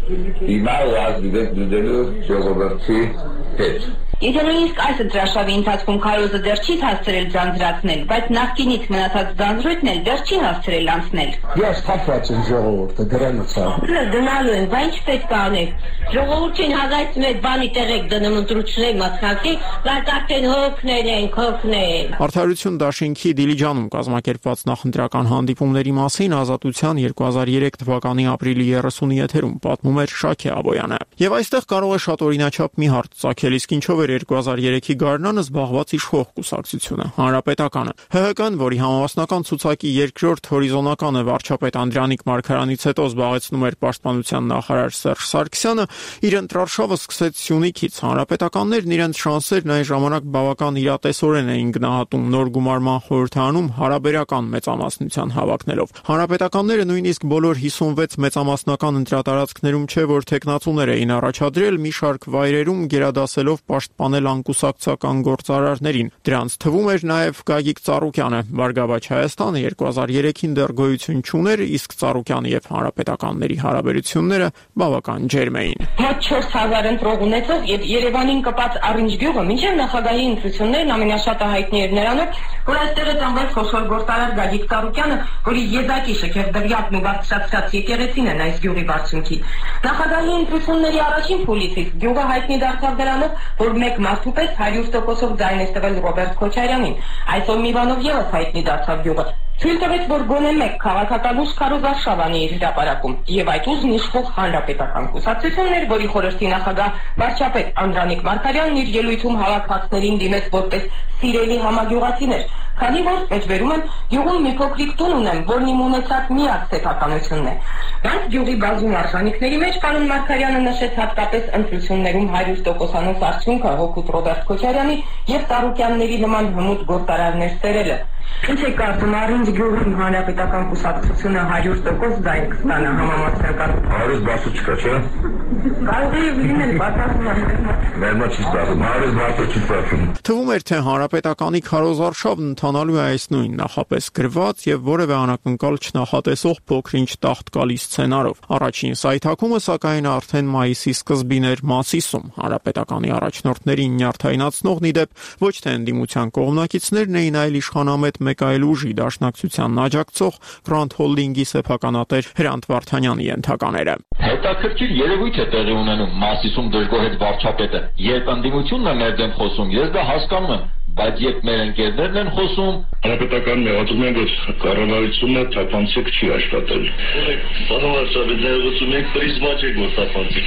Հիմա ազգի դելու ժողովրդի հետ։ Եթե նույնիսկ այս դրաշավի ընթացքում քարոզը դեռ չի հասցրել ձանձրացնել, բայց նախկինից մնացած ձանձրույթն էլ դեռ չի հասցրել անցնել։ Ես թափված եմ ժողովուրդը դրանից է։ Դնալու են, բայց ինչ պետք է անենք։ Ժողովրդին հազարից մեկ բանի տեղեք դնում ընտրությունների մասնակցի, բայց արդեն հոգնել են, հոգնել։ Արդարություն դաշինքի Դիլիջանում կազմակերպված նախընտրական հանդիպումների մասին Ազատության երկու հազար երեք թվականի ապրիլի երեսունի եթերում պատմում էր Շաքե Աբոյանը։ Եվ այստեղ կարող է շատ օրինաչափ մի հարց ծագել, իսկ ինչով էր երկու հազար երեքի գարնանը զբաղված իշխող կուսակցությունը, Հանրապետականը։ ՀՀԿ-ն, որի համավասնական ցուցակի երկրորդ հորիզոնականը վարչապետ Անդրանիկ Մարգարյանից հետո զբաղեցնում էր պաշտպանության նախարար Սերժ Սարգսյանը, իր ընտրարշավը սկսեց Սյունիքից։ Հանրապետականներն իրենց շանսերն այն ժամանակ բավական իրատեսորեն էին գնահատում, նոր գումարման խորհրդանում հարաբերական մեծամասնության հավակնելով։ Հանրապետականները նույնիսկ բոլոր հիսունվեց մեծամասնական ընտրատարածքներում չէ, որ թեկնածուներ էին առաջադրել մի շարք վայրերում գերադասելով պաշտպանել անկուսակցական գործարարներին։ Դրանց թվում էր նաև Գագիկ Ծառուկյանը։ Բարգավաճ Հայաստանը երկու հազար երեքին դեռ գոյություն չուներ, իսկ Ծառուկյանի եւ հանրապետականների հարաբերությունները բավական ջերմ էին։ Մոտ չորս հազար ընտրող ունեցող եւ Երևանին կպած Առինջ գյուղը մինչեւ նախագահի ընտրություններն ամենաշատը հայտնի էր նրանով, որ այստեղ է ծնվել խոշոր գործարար Գագիկ Ծառուկյանը, որի եզակի շքերդվյակն ու բարձրացած եկեղեցին են այս գյուղի բարձունքի։ Նախագահի ընտրությունների առաջին փուլից գյուղը հայտնի դարձավ դրանով, որ մեկ մարդու պես հարյուր տոկոսով ձայն է տվել Ռոբերտ Քոչարյանին։ Այսօր մի բանով եւս հայտնի դարձավ գյուղը։ Թույլ տվեց, որ գոնե մեկ քաղաքական ուժ քարոզարշավանի իր հրապարակում, եւ այդ ուժն իշխող հանրապետական կուսակցությունն էր, որի խորհրդի նախագահ վարչապետ Անդրանիկ Մարգարյանն իր ելույթում հավաքվածներին դիմեց որպես սիրելի համագյուղացիներ, քանի որ մեջբերում են գյուղում մի փոքրիկ տուն ունեմ, որն իմ ունեցած միակ սեփականությունն է։ Բայց գյուղի բազում արժանինքների մեջ պարոն Մարգարյանը նշեց հատկապես ընտրություններում հարյուր տոկոսանոց արդյունքը հօգուտ Ռոբերտ Քոչարյանի եւ Ծառուկյանների նման հմուտ գործարարներ սերելը։ Ինչ է կարծում, Առինջ գյուղի հանրապետական կուսակցությունը հարյուր տոկոս ձայն կստանա համամասնական։ հարյուր բարձր չկա, չէ՞։ Կարող է լինել բացառություն։ Մերմա չի ստացվում, հարյուր բարձր չի ստացվում։ Թվում էր, թե հանրապետականի քարոզարշավն ընթանալու է այս նույն նախապես գրված եւ որևէ անակնկալ չնախատեսող փոքրինչ տաղտկալի սցենարով։ Առաջին սայթակումը սակայն արդեն մայիսի սկզբին էր Մասիսում։ Հանրապետականի առաջնորդներին նյարդայնացնողն ի դեպ ոչ թե ընդդիմության կողմնակիցներն էին, այլ իշխանամետ մեկ այլ ուժի դաշնակցությանն աջակցող Grand Holding-ի սեփականատեր Հրանտ Վարդանյանի ենթակաները։ Հետաքրքիր երևույթ է տեղի ունենում Մասիսում դժգոհեց վարչապետը։ Երբ ընդդիմությունն է մեր դեմ խոսում, ես դա հասկանում եմ, բայց երբ մեր ընկերներն են խոսում, հանրապետական մեղադրում են, որ կառավարությունը թափանցիկ չի աշխատել։ Պարոն վարչապետ, ութսուն մեկ պրիզմա չէ, որ թափանցիկ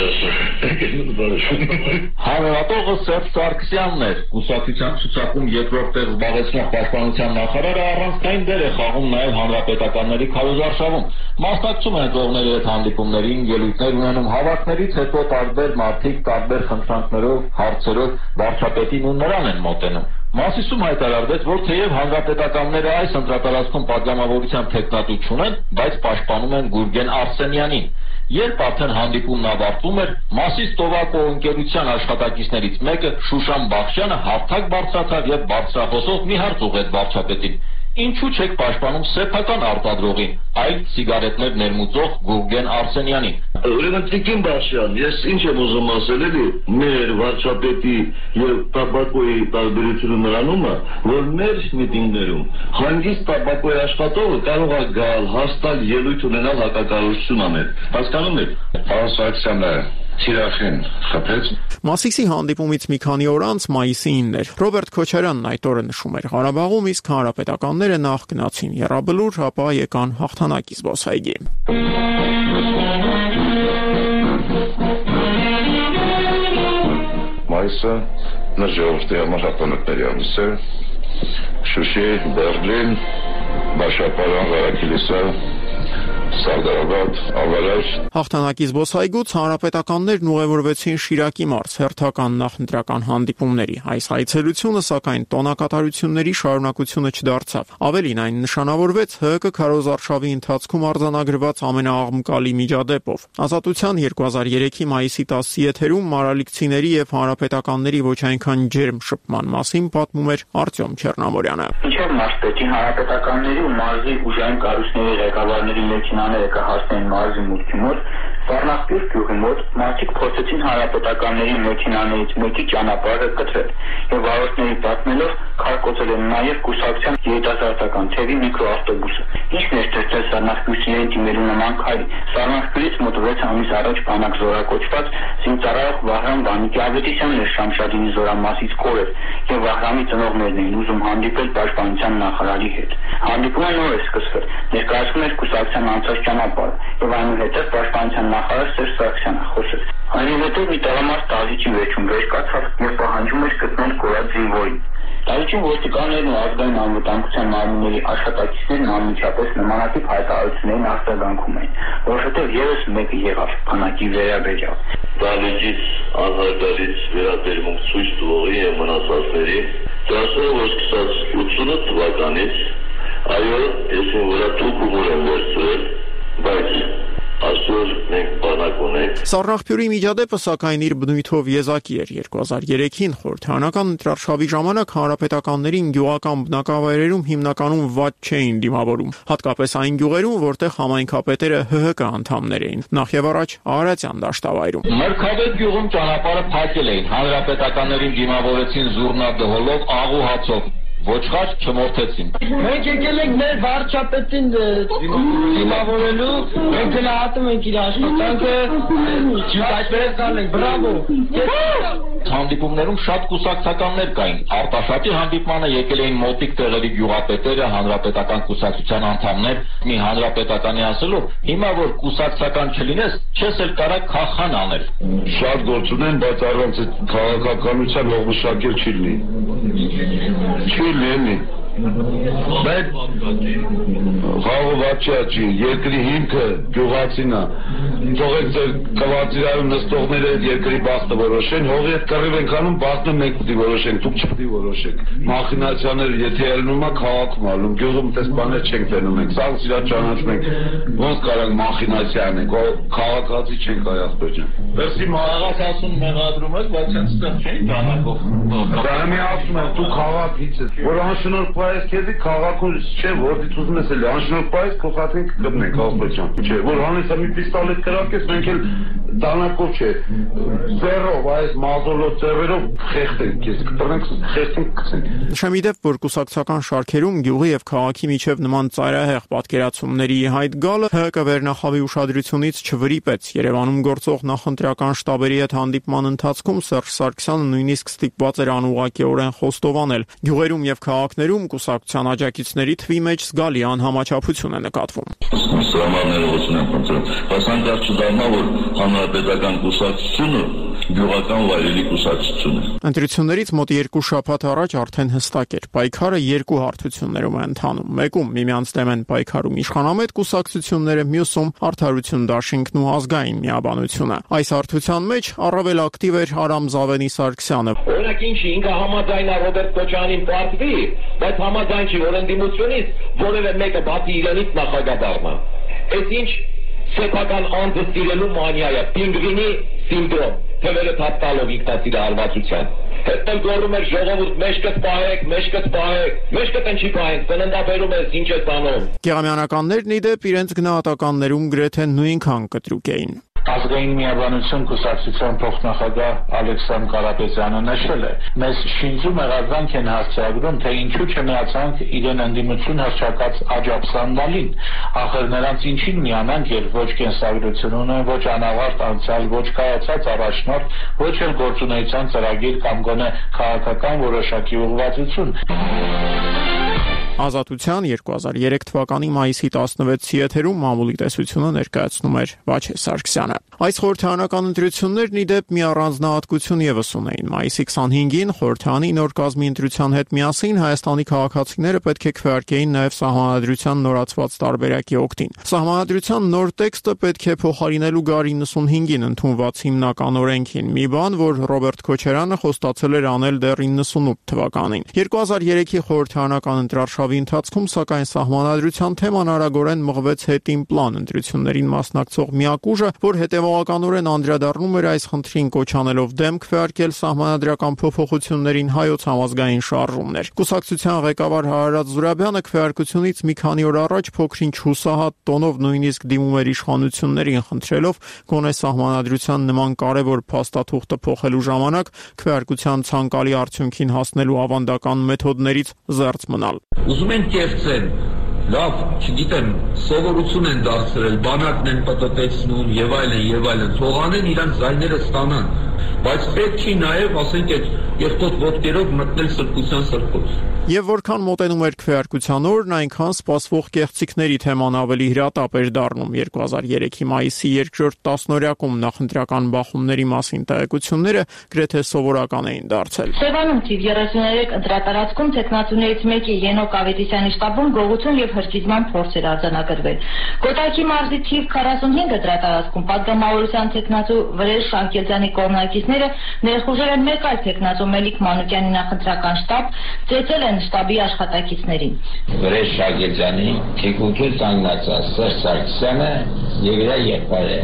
աշխատել։ Հանրապետողը Սերժ Սարգսյանն էր, կուսակցության ցուցակում երկրորդ տեղ զբաղեցնող պաշտպանության նախարարը առանցքային դեր է խաղում նաև հանրապետականների քարոզարշավում։ Մասնակցում են ընտրողների հետ հանդիպումներին, ելույթներ ունենում, հավաքներից հետո տարբեր մարդիկ տարբեր խնդրանքներով, հարցերով վարչապետին ու նրան են մոտենում։ Մասիսում հայտարարվեց, որ թեև հանրապետականները այս ընտրատարածքում պատգամավորության թեկնածու չունեն, բայց պաշտպանում են Գուրգեն Արսենյանին։ Երբ արդեն հանդիպումն ավարտվում էր, Մասիս Տովակո ընկերության աշխատակիցներից մեկը Շուշան Բախշյանը հարթակ բարձրացավ եւ բարձրախոսով մի հարց ուղղեց վարչապետին. Ինչու չեք պաշտպանում սեփական արտադրողին, այլ սիգարետներ ներմուծող Գուրգեն Արսենյանին։ Ուրեմն Տիկին Բախշյան, ես ինչ եմ ուզում ասել, էլի, մեր վարչապետի եւ տաբակոյի տարբերությունը նրանում է, որ մեր միտինգներում հանգիստ տաբակոյի աշխատողը կարող է գալ, հաստատ ելույթ ունենալ հակակառուցություն անել։ Հասկանում եք։ Ասացիան է Թիրախին խփեց։ Մասիսի հանդիպումից մի քանի օր անց մայիսին էր։ Ռոբերտ Քոչարյանն այդ օրը նշում էր Ղարաբաղում, իսկ հանրապետականները նախ գնացին Եռաբլուր, ապա եկան հաղթանակի զբոսայգի։ Մայիսը նժողովտի համար հապանոկների ամիս է, Շուշի, Բերլին, Բաշապարան, Ղարաքիլիսը, Սարդարաբադ, Ավարաշ։ Հաղթանակի զբոսայգուց հանրապետականներն ուղևորվեցին Շիրակի մարզ հերթական նախընտրական հանդիպումների։ Այս այցելությունը սակայն տոնակատարությունների շարունակությունը չդարձավ։ Ավելին, այն նշանավորվեց ՀՀԿ քարոզարշավի ընթացքում արձանագրված ամենաաղմկալի միջադեպով։ Ազատության երկու հազար երեքի մայիսի տասի եթերում մարալիկցիների եւ հանրապետականների ոչ այնքան ջերմ շփման մասին պատմում էր Արտյոմ Չեռնամորյանը։ Ինչեր մարզպետի հանրապետականների ու մարզի ուժային կառույցների ղեկավարների մեքենաները կհասնեն մարզի մուտքի մոտ, Սառնախպյուր գյուղի մոտ մարդիկ փորձեցին հանրապետականների մեքենաներից մեկի ճանապարհը կտրել եւ վարորդների պատմելով քարկոծել են նաեւ կուսակցության երիտասարդական թևի միկրոավտոբուսը։ Ինչն էր դարձել Սառնախպյուրին դիմելու նման քայլ։ Սառնախպյուրից մոտ վեց ամիս առաջ բանակ զորակոչված զինծառայող Վահրամ Վանիկյանը էր Շամշադինի զորամասից կորել եւ Վահրամի ծնողներն էին ուզում հանդիպել պաշտպանության նախարարի հետ։ Հանդիպումը նոր է սկսվել։ Ներկայացվում էր կուսակցության անցած ճանապարհը եւ այնուհետեւ պաշտպանության նախարար Սերժ Սարգսյանը խոսեց։ Այնուհետեւ մի տղամարդ տազիճի վերջում վեր կացավ եւ պահանջում էր գտնել կորած զինվորին։ Տալիչին ոստիկաններն ու ազգային անվտանգության մարմինների աշխատակիցներն անմիջապես նմանատիպ հայտարարություններին արձագանքում էին, որովհետև ևս մեկը եղավ բանակի վերաբերյալ։ Տալիչից անհարգալից վերաբերմունք ցույց տվողի եւ մնացածների դասը որ սկսած ութսունութ թվականից այո ես վրա թուքուր եմ վերցրել, բայց այսօր մենք բանակ ունենք։ Սառնախպյուրի միջադեպը սակայն իր բնույթով եզակի էր։ երկու հազար երեքին խորհրդարանական ընտրարշավի ժամանակ հանրապետականներին գյուղական բնակավայրերում հիմնականում վատ չէին դիմավորում, հատկապես այն գյուղերում, որտեղ համայնքապետերը Հ Հ Կ անդամներ էին, նախ եւ առաջ Արարատյան դաշտավայրում։ Մրգավետ գյուղում ճանապարհը փակել էին, հանրապետականներին դիմավորեցին զուռնա-դհոլով, աղ ու հացով։ Ոչխար չմորթեցին։ Մենք եկել ենք մեր վարչապետին դիմավորելու, մենք գնահատում ենք իր աշխատանքը, այսպես կանենք, բրավո։ Հանդիպումներում շատ կուսակցականներ կային։ Արտաշատի հանդիպմանը եկել էին մոտիկ տեղերի գյուղապետերը, հանրապետական կուսակցության անդամներ, մի հանրապետականի ասելով, հիմա որ կուսակցական չլինես, չես էլ կարա քաղաքան անել։ Շատ գործ ունեն, բայց առանց քաղաքականության ողնշակել չի լինի։ Չի լինի։ Բայց խաղովաչի երկրի հիմքը գյուղացին է։ Թողեք ձեր կվացիրայում նստողները երկրի բախտը որոշեն, հողի հետ կռիվ ենք անում, բախտը մենք պիտի որոշենք, դուք չպիտի որոշեք։ Մախինացիաները եթե ելնում է քաղաքում ալում, գյուղում տես բաներ չենք տենում ենք, սա սիրա ճանաչում ենք, ոնց կարանք մախինացիա անենք, քաղաքացի չենք Հայաստան։ Վերսի մաղաց ասում մեղադրում եք, բայց հենց ստեղ չէին բանակով։ Դա մի ասում եմ, դու քաղաքից ես, որ անշնորհ Բայց քեզի քաղաքում չէ, որից ուզում ես էլ անշնորհ բայց փոխածին կգտնենք Ալբեջան։ Չէ, որ հանեցա մի պիստոլետ կրակես, մենք էլ դանակով չէ։ Ձեռով, այս մազոլո ձեռերով խեղդենք քեզ, կտրենք, խեղդենք գցենք։ Նշեմ իդեպ, որ կուսակցական շարքերում գյուղի եւ քաղաքի միջև նման ծայրահեղ պատկերացումների հայտ գալը Հ Հ Կ վերնախավի ուշադրությունից չվրիպեց։ Երևանում գործող նախընտրական շտաբերի հետ հանդիպման ընթացքում Սերժ Սարգսյանը նույնիսկ ստիպված էր անուղղակիորեն խոստովանել։ Գյուղերում եւ քաղաքներում կուսակցության աջակիցների թվի մեջ զգալի անհամաչափություն է նկատվում։ Սրամարները ոսում են փնտրում, բայց անկախ չդառնա, որ հանրապետական կուսակցությունը գյուղական վայրերի կուսակցություն է։ Ընտրություններից մոտ երկու շաբաթ առաջ արդեն հստակ էր, պայքարը երկու հարթություններում է ընթանում։ Մեկում միմյանց դեմ են պայքարում իշխանամետ կուսակցությունները, մյուսում Արդարություն դաշինքն ու ազգային միաբանությունը։ Այս հարթության մեջ առավել ակտիվ էր Արամ Զավենի Սարգսյանը։ Օրինակ ինչի ինքը համաձայն է Ռոբերտ Քոչարյանին պարտվի, բայց համաձայն չի, որ ընդդիմությունից որևէ մեկը բացի իրենից նախագահ դառնա։ Այս ինչ սեփական անձը սիրելու մանիա է, պինգվինի սինդրոմ, թևերը թափտալով ինքնասիրը հարվածության։ Հետո գոռում էր ժողովուրդ մեջքդ պահեք, մեջքդ պահեք, մեջքդ ինչի պահենք, ծննդաբերում ես, ինչ ես անում։ Գեղամյանականներն իդեպ իրենց գնահատականներում գրեթե նույնքան կտրուկ էին։ Ազգային միաբանություն կուսակցության փոխնախագահ Ալեքսանդր Կարապետյանը նշել է. Մեզ շինձու մեղադրանք են հարցրագրում, թե ինչու չմիացանք իրեն ընդդիմություն հռչակած Աջափսանդալին։ Ախր նրանց ինչին միանանք, երբ ոչ կենսագրություն ունեն, ոչ անավարտ անցյալ, ոչ կայացած առաջնորդ, ոչ էլ գործունեության ծրագիր կամ գոնե քաղաքական որոշակի ուղղվածություն։ Ազատության երկու հազար երեք թվականի մայիսի տասնվեցի եթերում մամուլի տեսությունը ներկայացնում էր Վաչե Սարգսյանը։ Այս խորհրդարանական ընտրություններն իդեպ մի առանձնահատկություն եւս ունեին։ Մայիսի քսանհինգին խորհրդանի նոր կազմի ընտրության հետ միասին Հայաստանի քաղաքացիները պետք է քվեարկեին նաեւ սահմանադրության նորացված տարբերակի օգտին։ Սահմանադրության նոր տեքստը պետք է փոխարինելու գար իննսունհինգին ընդունված հիմնական օրենքին, մի բան, որ Ռոբերտ Քոչարյանը խոստացել էր անել դեռ իննսունութ թվականին։ երկու հազար երեքի խորհրդարանական ընտրարշավի շրջանակավի ընթացքում, սակայն սահմանադրության թեման արագորեն մղվեց հետին պլան։ Ընտրություններին մասնակցող միակ ուժը, որ հետևողականորեն անդրադառնում էր այս խնդրին, կոչ անելով դեմ քվեարկել սահմանադրական փոփոխություններին, Հայոց համազգային շարժումն էր։ Կուսակցության ղեկավար Հարարատ Զուրաբյանը քվեարկությունից մի քանի օր առաջ փոքրինչ հուսահատ տոնով նույնիսկ դիմում էր իշխանություններին, խնդրելով գոնե սահմանադրության նման կարևոր փաստաթուղթը փոխելու ժամանակ քվեարկության ցանկալի արդյունքին հասնելու ավանդական մեթոդներից զերծ մնալ։ Ուզում են կեղծեն, լավ, չգիտեմ, սովորություն են դարձրել, բանակն են պտտեցնում եւ այլն եւ այլն, թողանեն իրանք զայները ստանան, բայց պետք չի նաեւ, ասենք, այդ երկրորդ ոտքերով մտնել սրբության սրբոց։ Եվ որքան մոտենում էր քվեարկության օրն, այնքան սպասվող կեղծիքների թեման ավելի հրատապ էր դառնում։ երկու հազար երեքի մայիսի երկրորդ տասնօրյակում նախընտրական բախումների մասին տեղեկությունները գրեթե սովորական էին դարձել։ Սևանում թիվ երեսուններեք ընտրատարածքում տեխնատուներից մեկի Ենոկ Ավետիսյանի շտաբում գողություն եւ հրկիզման փորձ էր արձանագրվել։ Կոտայքի մարզի թիվ քառասունհինգ ընտրատարածքում պատգամավորության տեխնատու Վրեժ Շահկելյանի կողմնակիցները ներխուժել են մեկ այլ տեխնատու Մելիք Մանուկյանի նախընտրական շտաբ, ծեծել են շտաբի աշխատակիցներին։ Վրեժ Շահկելյանի թիկունքից կանգնած Սերժ Սարգսյանը եւ իր եղբայրը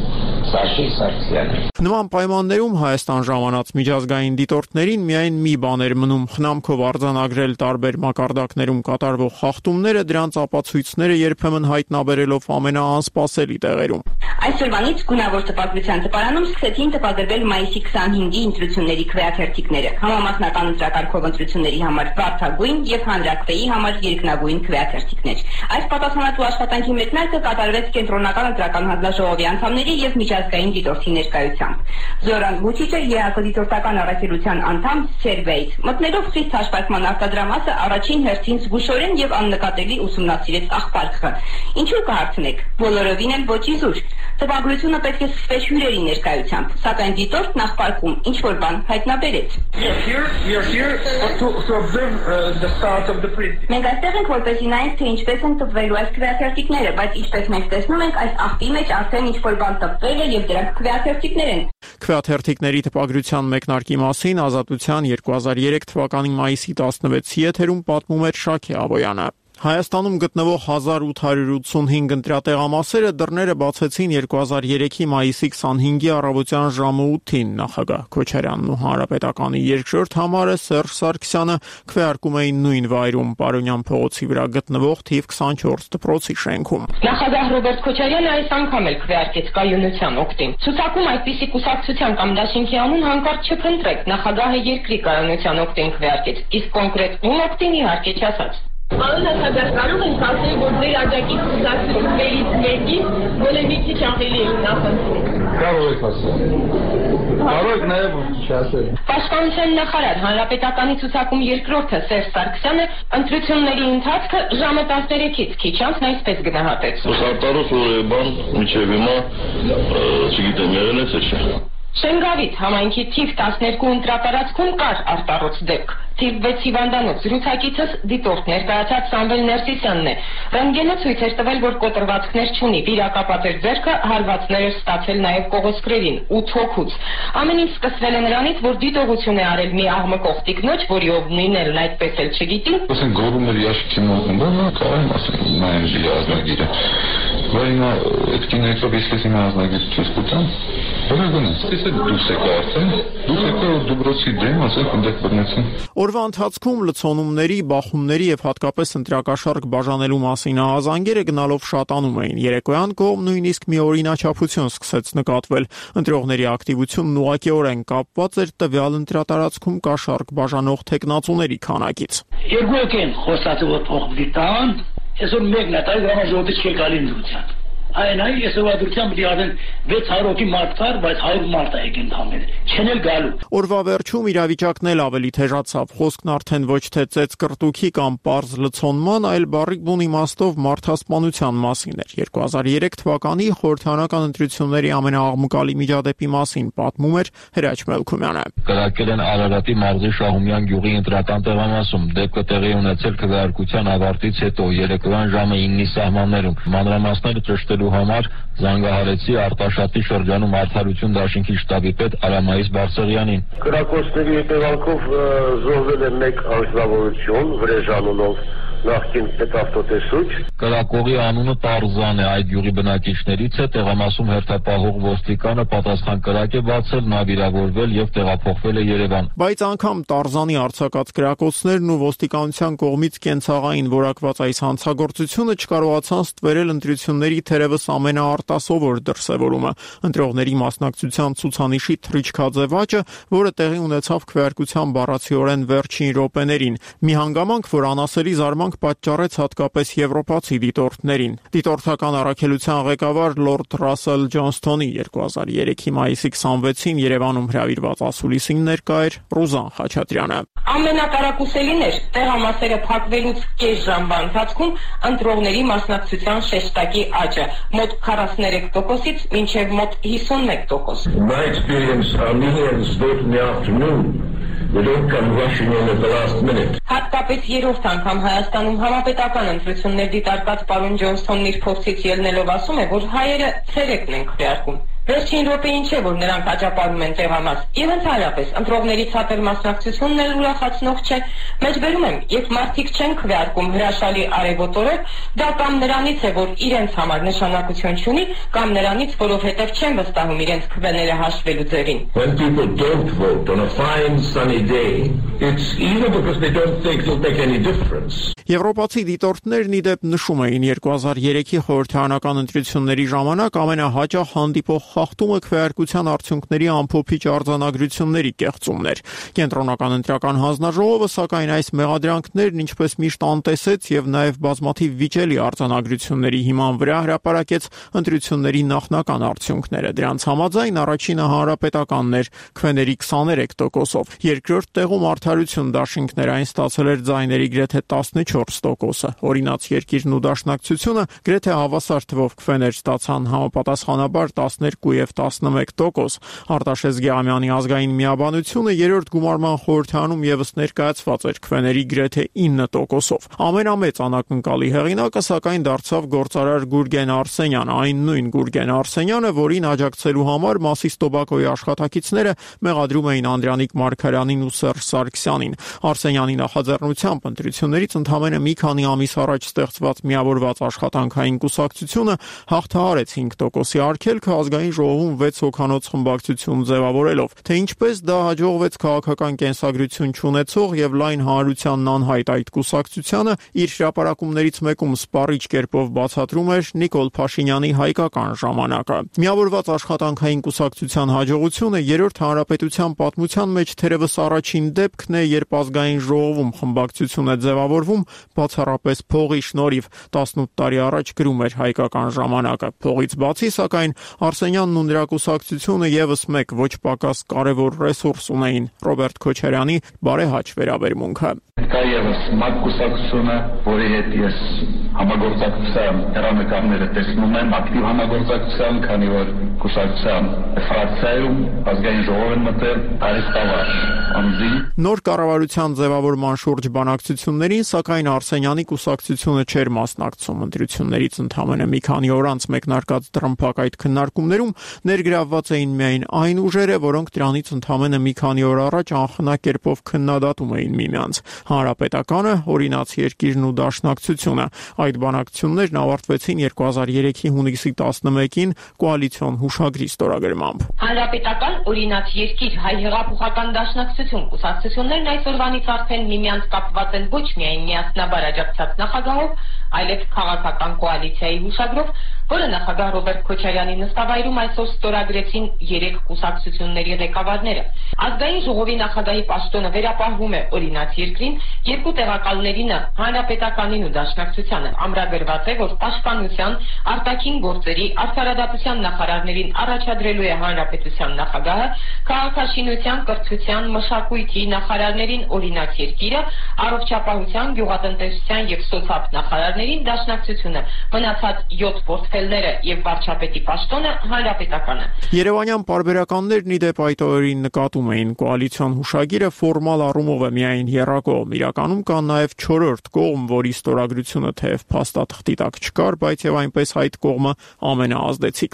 Սաշիկ Սարգսյանը։ Նման պայմաններում Հայաստան ժամանած միջազգային դիտորդներին միայն մի բան էր մնում՝ խնամքով արձանագրել տարբեր մակարդակներում կատարվող խախտումները, դրանց ապացույցները երբեմն հայտնաբերելով ամենաանսպասելի տեղերում։ Այսօրվանից գունավոր տպագրության տպարանում սկսեցին տպագրվել մայիսի քսանհինգի ընտրությունների քվեաթերթիկները։ Համամասնական ընտրակարգով ընտրությունների համար վարդագույն եւ հանրակրվեի համար երկնագույն քվեաթերթիկներ։ Այս պատասխանատու աշխատանքի մեկնարկը կատարվեց կենտրոնական ընտրական հանձնաժողովի անդամների եւ միջազգային դիտորդի ներկայությամբ։ Զորան Գուչիչը ԵԱԿ դիտորդական առաքելության անդամ Սերբիայից մտնելով խիստ հաշվարկման արտադրամասը առաջին հերթին զգուշորեն եւ աննկատելի ուսումնասիրեց աղբարկը։ Ինչու կհարցնեք, բոլորովին էլ ոչ իզուր։ Տպագրությունը պետք է սկսվեր հյուրերի ներկայությամբ, սակայն դիտորդն աղբարկում ինչ որ բան հայտնաբերեց։ Մենք այստեղ ենք որպեսզի նայենք, թե ինչպես են տպվելու այս քվեաթերթիկները, բայց ինչպես մենք տեսնում ենք, այս աղբի մեջ արդեն ինչ որ բան տպվել է եւ դրանք քվեաթերթիկներ են։ Քվեաթերթիկների տպագրության մեկնարկի մասին Ազատության երկու հազար երեք թվականի մայիսի տասնվեցի եթերում պատմում էր Շաքե Աբոյանը։ Հայաստանում գտնվող հազար ութ հարյուր ութսունհինգ ընտրատեղամասերը դռները բացեցին երկու հազար երեքի մայիսի քսանհինգի առավոտյան ժամը ութին։ Նախագահ Քոչարյանն ու Հանրապետականի երկրորդ համարը Սերժ Սարգսյանը քվեարկում էին նույն վայրում Պարոնյան փողոցի վրա գտնվող թիվ քսանչորս դպրոցի շենքում։ Նախագահ Ռոբերտ Քոչարյանը այս անգամ էլ քվեարկեց կայունության օգտին։ Ցուցակում այդպիսի կուսակցության կամ դաշինքի անուն հանկարծ չփնտրեք, նախագահը երկրի կայունության օգտին քվեարկեց, իսկ կոնկրետ ում օգտին իհարկե չասաց։ Պարոն նախագահ, կարող ենք ասել, որ ձեր աջակից կուսակցություններից մեկին գոնե մի քիչ ավելի եք նախընտրում։ Կարող եք ասել։ Կարող եք նաև չասել։ Պաշտպանության նախարար Հանրապետականի ցուցակում երկրորդը Սերժ Սարգսյանը ընտրությունների ընթացքը ժամը տասներեքից քիչ անց այսպես գնահատեց։ Սարտարոս որ բան միջև հիմա չգիտեմ եղել է թե չէ։ Շենգավիթ համայնքի թիվ տասներկու ընտրատարածքում կար արտառոց դեպք։ Թիվ վեց հիվանդանոց զրուցակիցս դիտորդ ներկայացած Սամվել Ներսիսյանն է։ Ռենտգենը ցույց էր տվել, որ կոտրվածքներ չունի, վիրակապած էր ձեռքը, հարվածներ էր ստացել նաև կողոսկրերին, ութ հոգուց։ Ամեն ինչ սկսվել է նրանից, որ դիտողություն է արել մի աղմկող տիկնոջ, որի ով նույնն էլ այդպես էլ չգիտի։ Ասեն գորումներ ящики մոռնում, դա կարող եմ ասել, նայեմ իր ազնագիրը։ Բայց այդ կինոյով իսկես իմ ազնագիրը չես կտամ։ Բնականաբար, իսկ դուս եք արդեն, դուս եք դուբրոցի դեմ, ասենք այնտեղ բռնեցին։ Օրվա ընթացքում լցոնումների, բախումների եւ հատկապես ընտրակաշառք բաժանելու մասին ահազանգերը գնալով շատանում էին։ Երեկոյան կողմ նույնիսկ մի օրինաչափություն սկսեց նկատվել։ Ընտրողների ակտիվությունն ուղղակիորեն կապված էր տվյալ ընտրատարածքում կաշառք բաժանող տեխնացուների քանակից։ Երկու եկեն խոսածը որ փոխվի տան, այսօր մեկն է տալ գրանաժողովի չեկալին դրության։ Այն այ այսօրվա դրությամբ դի արդեն վեց հարյուրի մարդ կար, բայց հարյուր մարդ է եկել ընդամենը։ Չեն էլ գալու։ Օրվա վերջում իրավիճակն էլ ավելի թեժացավ։ Խոսքն արդեն ոչ թե ծեծ կրտուքի կամ պարզ լցոնման, այլ բառիկ բուն իմաստով մարդասպանության մասին էր։ երկու հազար երեք թվականի խորհրդարանական ընտրությունների ամենաաղմկալի միջադեպի մասին պատմում էր Հրաչ Մելքումյանը։ Կրակել են Արարատի մարզի Շահումյան գյուղի ընտրական տեղամասում։ Դեպքը տեղի ունեցել քվեարկության ավարտից հետո երեկոյան ժամը իննի սահմաններում։ Մանրամասները ճշտել համար զանգահարեցի Արտաշատի շրջանում Արդարություն դաշինքի շտաբի պետ Արամայիս Բարսեղյանին։ Կրակոցների հետևանքով զոհվել է մեկ անձնավորություն Վրեժ անունով, նախկին պետավտոտեսուչ։ Կրակողի անունը Տարզան է, այդ յուղի բնակիչներից է, տեղամասում հերթապահող ոստիկանը պատասխան կրակ է բացել, նա վիրավորվել եւ տեղափոխվել է Երևան։ Բայց անգամ Տարզանի արձակած կրակոցներն ու ոստիկանության կողմից կենցաղային որակված այս հանցագործությունը չկարողացան ստվերել ընտրությունների թերևս ամենաարտասովոր դրսևորումը՝ ընտրողների մասնակցության ցուցանիշի թռիչքաձև աճը, որը տեղի ունեցավ քվեարկության բառացիորեն վերջին րոպեներին։ Մի հանգամանք, որ անասելի զարմանք պատճառեց հատկապես եվրոպացի դիտորդներին։ Դիտորդական առաքելության ղեկավար Լորդ Ռասել Ջոնսթոնի երկու հազար երեքի մայիսի քսանվեցին Երևանում հրավիրված ասուլիսին ներկա էր Ռուզան Խաչատրյանը։ Ամենակարակուսելին էր տեղամասերը փակվելուց կես ժամվա ընթացքում ընտրողների մասնակցության շեշտակի աճը՝ մոտ քառասուններեք տոկոսից մինչև մոտ հիսունմեկ տոկոս։ My experience Armenians vote in the afternoon. They don't come rushing in at the last minute. Հատկապես երրորդ անգամ Հայաստանում համապետական ընտրություններ դիտարկած պարոն Ջոնսթոնն իր փորձից ելնելով ասում է, որ հայերը ցերեկն են քվեարկում։ Վերջին րոպեին չէ, որ նրանք աճապարում են տեղամաս։ Եվ ընդհանրապես ընտրողների ցածր մասնակցությունն էլ ուրախացնող չէ։ Մեջբերում եմ, երբ մարդիկ չեն քվեարկում հրաշալի արևոտորով, դա կամ նրանից է, որ իրենց համար նշանակություն չունի, կամ նրանից, որովհետև չեն վստահում իրենց քվեները հաշվելու ձևին։ When people don't vote on a fine sunny day, it's either because they don't think it'll make any difference. Եվրոպացի դիտորդներն ի դեպ նշում էին երկու հազար երեքի խորհրդարանական ընտրությունների ժամանակ ամենահաճախ հանդիպող խախտումը քվեարկության արդյունքների ամփոփիչ արձանագրությունների կեղծումն էր։ Կենտրոնական ընտրական հանձնաժողովը սակայն այս մեղադրանքներն ինչպես միշտ անտեսեց եւ նաեւ բազմաթիվ վիճելի արձանագրությունների հիման վրա հրապարակեց ընտրությունների նախնական արդյունքները։ Դրանց համաձայն առաջինը հանրապետականն էր քվեների քսաներեք տոկոսով, երկրորդ տեղում Արդարություն դաշինքներ այն ստացել էր ձայների գրեթե տասնչորս տոկոսը։ Օրինաց երկիրն ու դաշնակցությունը գրեթե հավասար թվով քվեներ ստացան, համապատասխանաբար տասներկու եւ տասնմեկ տոկոս։ Արտաշես Գեղամյանի ազգային միաբանությունը երրորդ գումարման խորհրդանում եւս ներկայացված էր քվեների գրեթե ինը տոկոսով։ Ամենամեծ անակնկալի հեղինակը սակայն դարձավ գործարար Գուրգեն Արսենյանը, այն նույն Գուրգեն Արսենյանը, որին աջակցելու համար Մասիս Տոբակոյի աշխատակիցները մեղադրում էին Անդրանիկ Մարգարյանին ու Սերժ Սարգսյանին։ Արսենյանի նախաձեռնությամբ ընտրություններից ընդամենը մի քանի ամիս առաջ ստեղծված միավորված աշխատանքային կուսակցությունը հաղթահարեց հինգ տոկոսի արգելքը ազգային ժողովում վեց հոգանոց խմբակցություն ձևավորելով։ Թե ինչպես դա հաջողվեց քաղաքական կենսագրություն չունեցող եւ լայն հանրությանն անհայտ այդ կուսակցությանը, իր հրապարակումներից մեկում սպառիչ կերպով բացատրում էր Նիկոլ Փաշինյանի հայկական ժամանակը։ Միավորված աշխատանքային կուսակցության հաջողությունը երրորդ հանրապետության պատմության մեջ թերևս առաջին դեպքն է, երբ ազգային ժողովում խմբակցություն է ձևավորվում բացառապես փողի շնորհիվ։ տասնութ տարի առաջ գրում էր հայկական ժամանակը։ Փողից բացի, սակայն Արսենյանն ու նրա կուսակցությունը եւս մեկ ոչ պակաս կարևոր ռեսուրս ունեին՝ Ռոբերտ Քոչարյանի բարեհաճ վերաբերմունքը։ Կա եւս ՄԱԿ կուսակցությունը, որի հետ ես համագործակցության հեռանկարները տեսնում եմ, ակտիվ համագործակցության, քանի որ կուսակցության ֆրակցիայում ազգային ժողով են մտել Արեստավար ամզի։ Նոր կառավարության ձևավորման շուրջ բանակցություններին, սակայն Արսենյանի կուսակցությունը չէր մասնակցում ընտրություններից ընդամենը մի քանի օր անց մեկնարկած դրամփակ այդ քննարկումներում ներգրավված էին միայն այն ուժերը, որոնք դրանից ընդամենը մի քանի օր առաջ անխնա կերպով քննադատում էին միմյանց։ Հանրապետականը, օրինաց երկիրն ու դաշնակցությունը։ Այդ բանակցություններն ավարտվեցին երկու հազար երեքի հունիսի տասնմեկին կոալիցիոն հուշագրի ստորագրմամբ։ Հանրապետական, օրինաց երկիր, հայ հեղափոխական դաշնակցություն կուսակցություններն այսօրվանից արդեն միմյանց կապված են ոչ միայն միասնաբար աջակցած նախագահով, այլև քաղաքական կոալիցիայի հուշագրով, որը նախագահ Ռոբերտ Քոչարյանի նստավայրում այսօր ստորագրեցին երեք կուսակցությունների ղեկավարները։ Ազգային ժողովի նախագահի պաշտոնը վերապահվում է օրինաց երկրին, երկու տեղակալներինը հանրապետականին ու դաշնակցությանը ամրագրված է, որ պաշտպանության, արտաքին գործերի, արդարադատության նախարարներին առաջադրելու է հանրապետության նախագահը, քաղաքաշինության, կրթության, մշակույթի նախարարներին օրինաց երկիրը, առողջապահության, գյուղատնտեսության եւ սոցապ նախարարներին դաշնակցությունը, մնացած յոթ պորտֆելները եւ վարչապետի պաշտոնը հանրապետականը։ Երևանյան պարբերականներն ի դեպ այդ օրերին նկատում էին կոալիցիոն հուշագիրը ֆորմալ առումով է միայն եռակողմ, իրականում կա նաեւ չորրորդ կողմ, որի ստորագրությունը թեև փաստաթղթի տակ չկար, բայց եւ այնպես այդ կողմը ամենաազդեցիկն էր։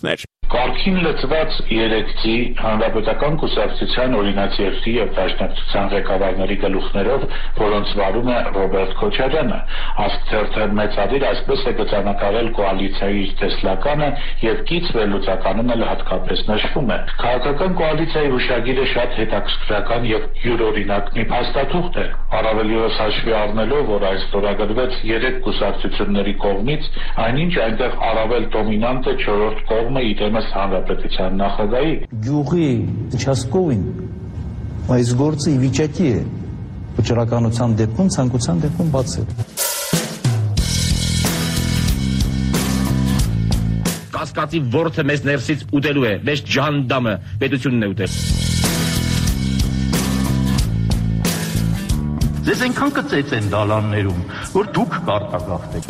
Կարգին լծված երեքցի հանրապետական կուսակցության օրինաձեռքի եւ դաշնակցության ղեկավարների գլուխներով, որոնց վարում է Ռոբերտ Քոչարյանը, ասկցերթը մեծադիր այսպես է գծանակարել կոալիցիայի իր տեսլականը եւ կից վերլուծականում էլ հատկապես նշվում է։ Քաղաքական կոալիցիայի հուշագիրը շատ հետաքրքրական եւ յուրօրինակ մի փաստաթուղթ է, առավել ևս հաշվի առնելով, որ այս ստորագրվեց երեք կուսակցությունների կողմից, այնինչ այնտեղ առավել դոմինանտ է չորրորդ կողմը իդեմս հանրապետության նախագահի։ Գյուղի участковին այս գործը ի վիճակի է վճռականության դեպքում ցանկության դեպքում բացել։ Կասկածի ворթը մեզ ներսից ուտելու է, մեզ ջանդամը պետությունն է ուտել։ Ձեզ այնքան կծեց են դալաններում, որ դուք կարտագաղթեք։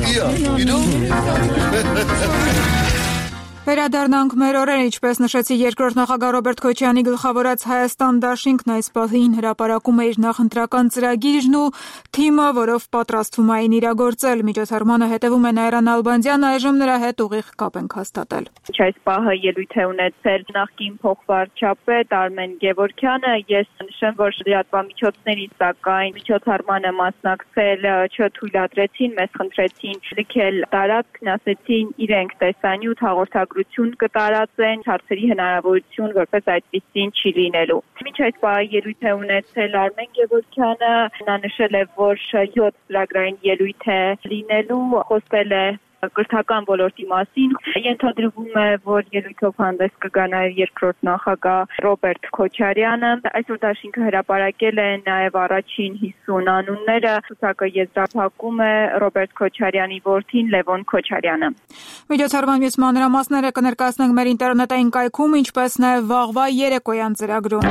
Վերադառնանք մեր օրերը, ինչպես նշեցի երկրորդ նախագահ Ռոբերտ Քոչարյանի գլխավորած Հայաստան դաշինքն այս պահին հրապարակում է իր նախընտրական ծրագիրն ու թիմը, որով պատրաստվում էին իրագործել։ Միջոցառմանը հետևում է Նաիրա Նալբանդյանը, այժմ նրա հետ ուղիղ կապ ենք հաստատել։ Այս պահը ելույթ է ունեցել նախկին փոխվարչապետ Արմեն Գևորգյանը։ Ես նշեմ, որ լրատվամիջոցների սակայն միջոցառմանը մասնակցել չթույլատրեցին, մեզ խնդրեցին լքել տարածքն, ասեցին իրենք տեսանյութ հաղորդագրություն կտարածեն, հարցերի հնարավորություն որպես այդպիսին չի լինելու։ Մինչ այս պահը ելույթ է ունեցել Արմեն Գևորգյանը, նա նշել է, որ յոթ ծրագրային ելույթ է լինելու, խոսել է կրթական ոլորտի մասին։ Ենթադրվում է, որ ելույթով հանդես կգա նաև երկրորդ նախագահ Ռոբերտ Քոչարյանը։ Այսօր դաշինքը հրապարակել է նաև առաջին հիսուն անունները։ Ցուցակը եզրափակում է Ռոբերտ Քոչարյանի որդին Լևոն Քոչարյանը։ Միջոցառման մյուս մանրամասները կներկայացնենք մեր ինտերնետային կայքում, ինչպես նաև վաղվա երեկոյան ծրագրում։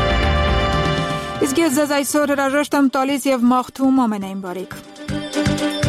Իսկ ես ձեզ այսօր հրաժեշտ եմ տալիս եւ մաղթում ամենայն բարիք։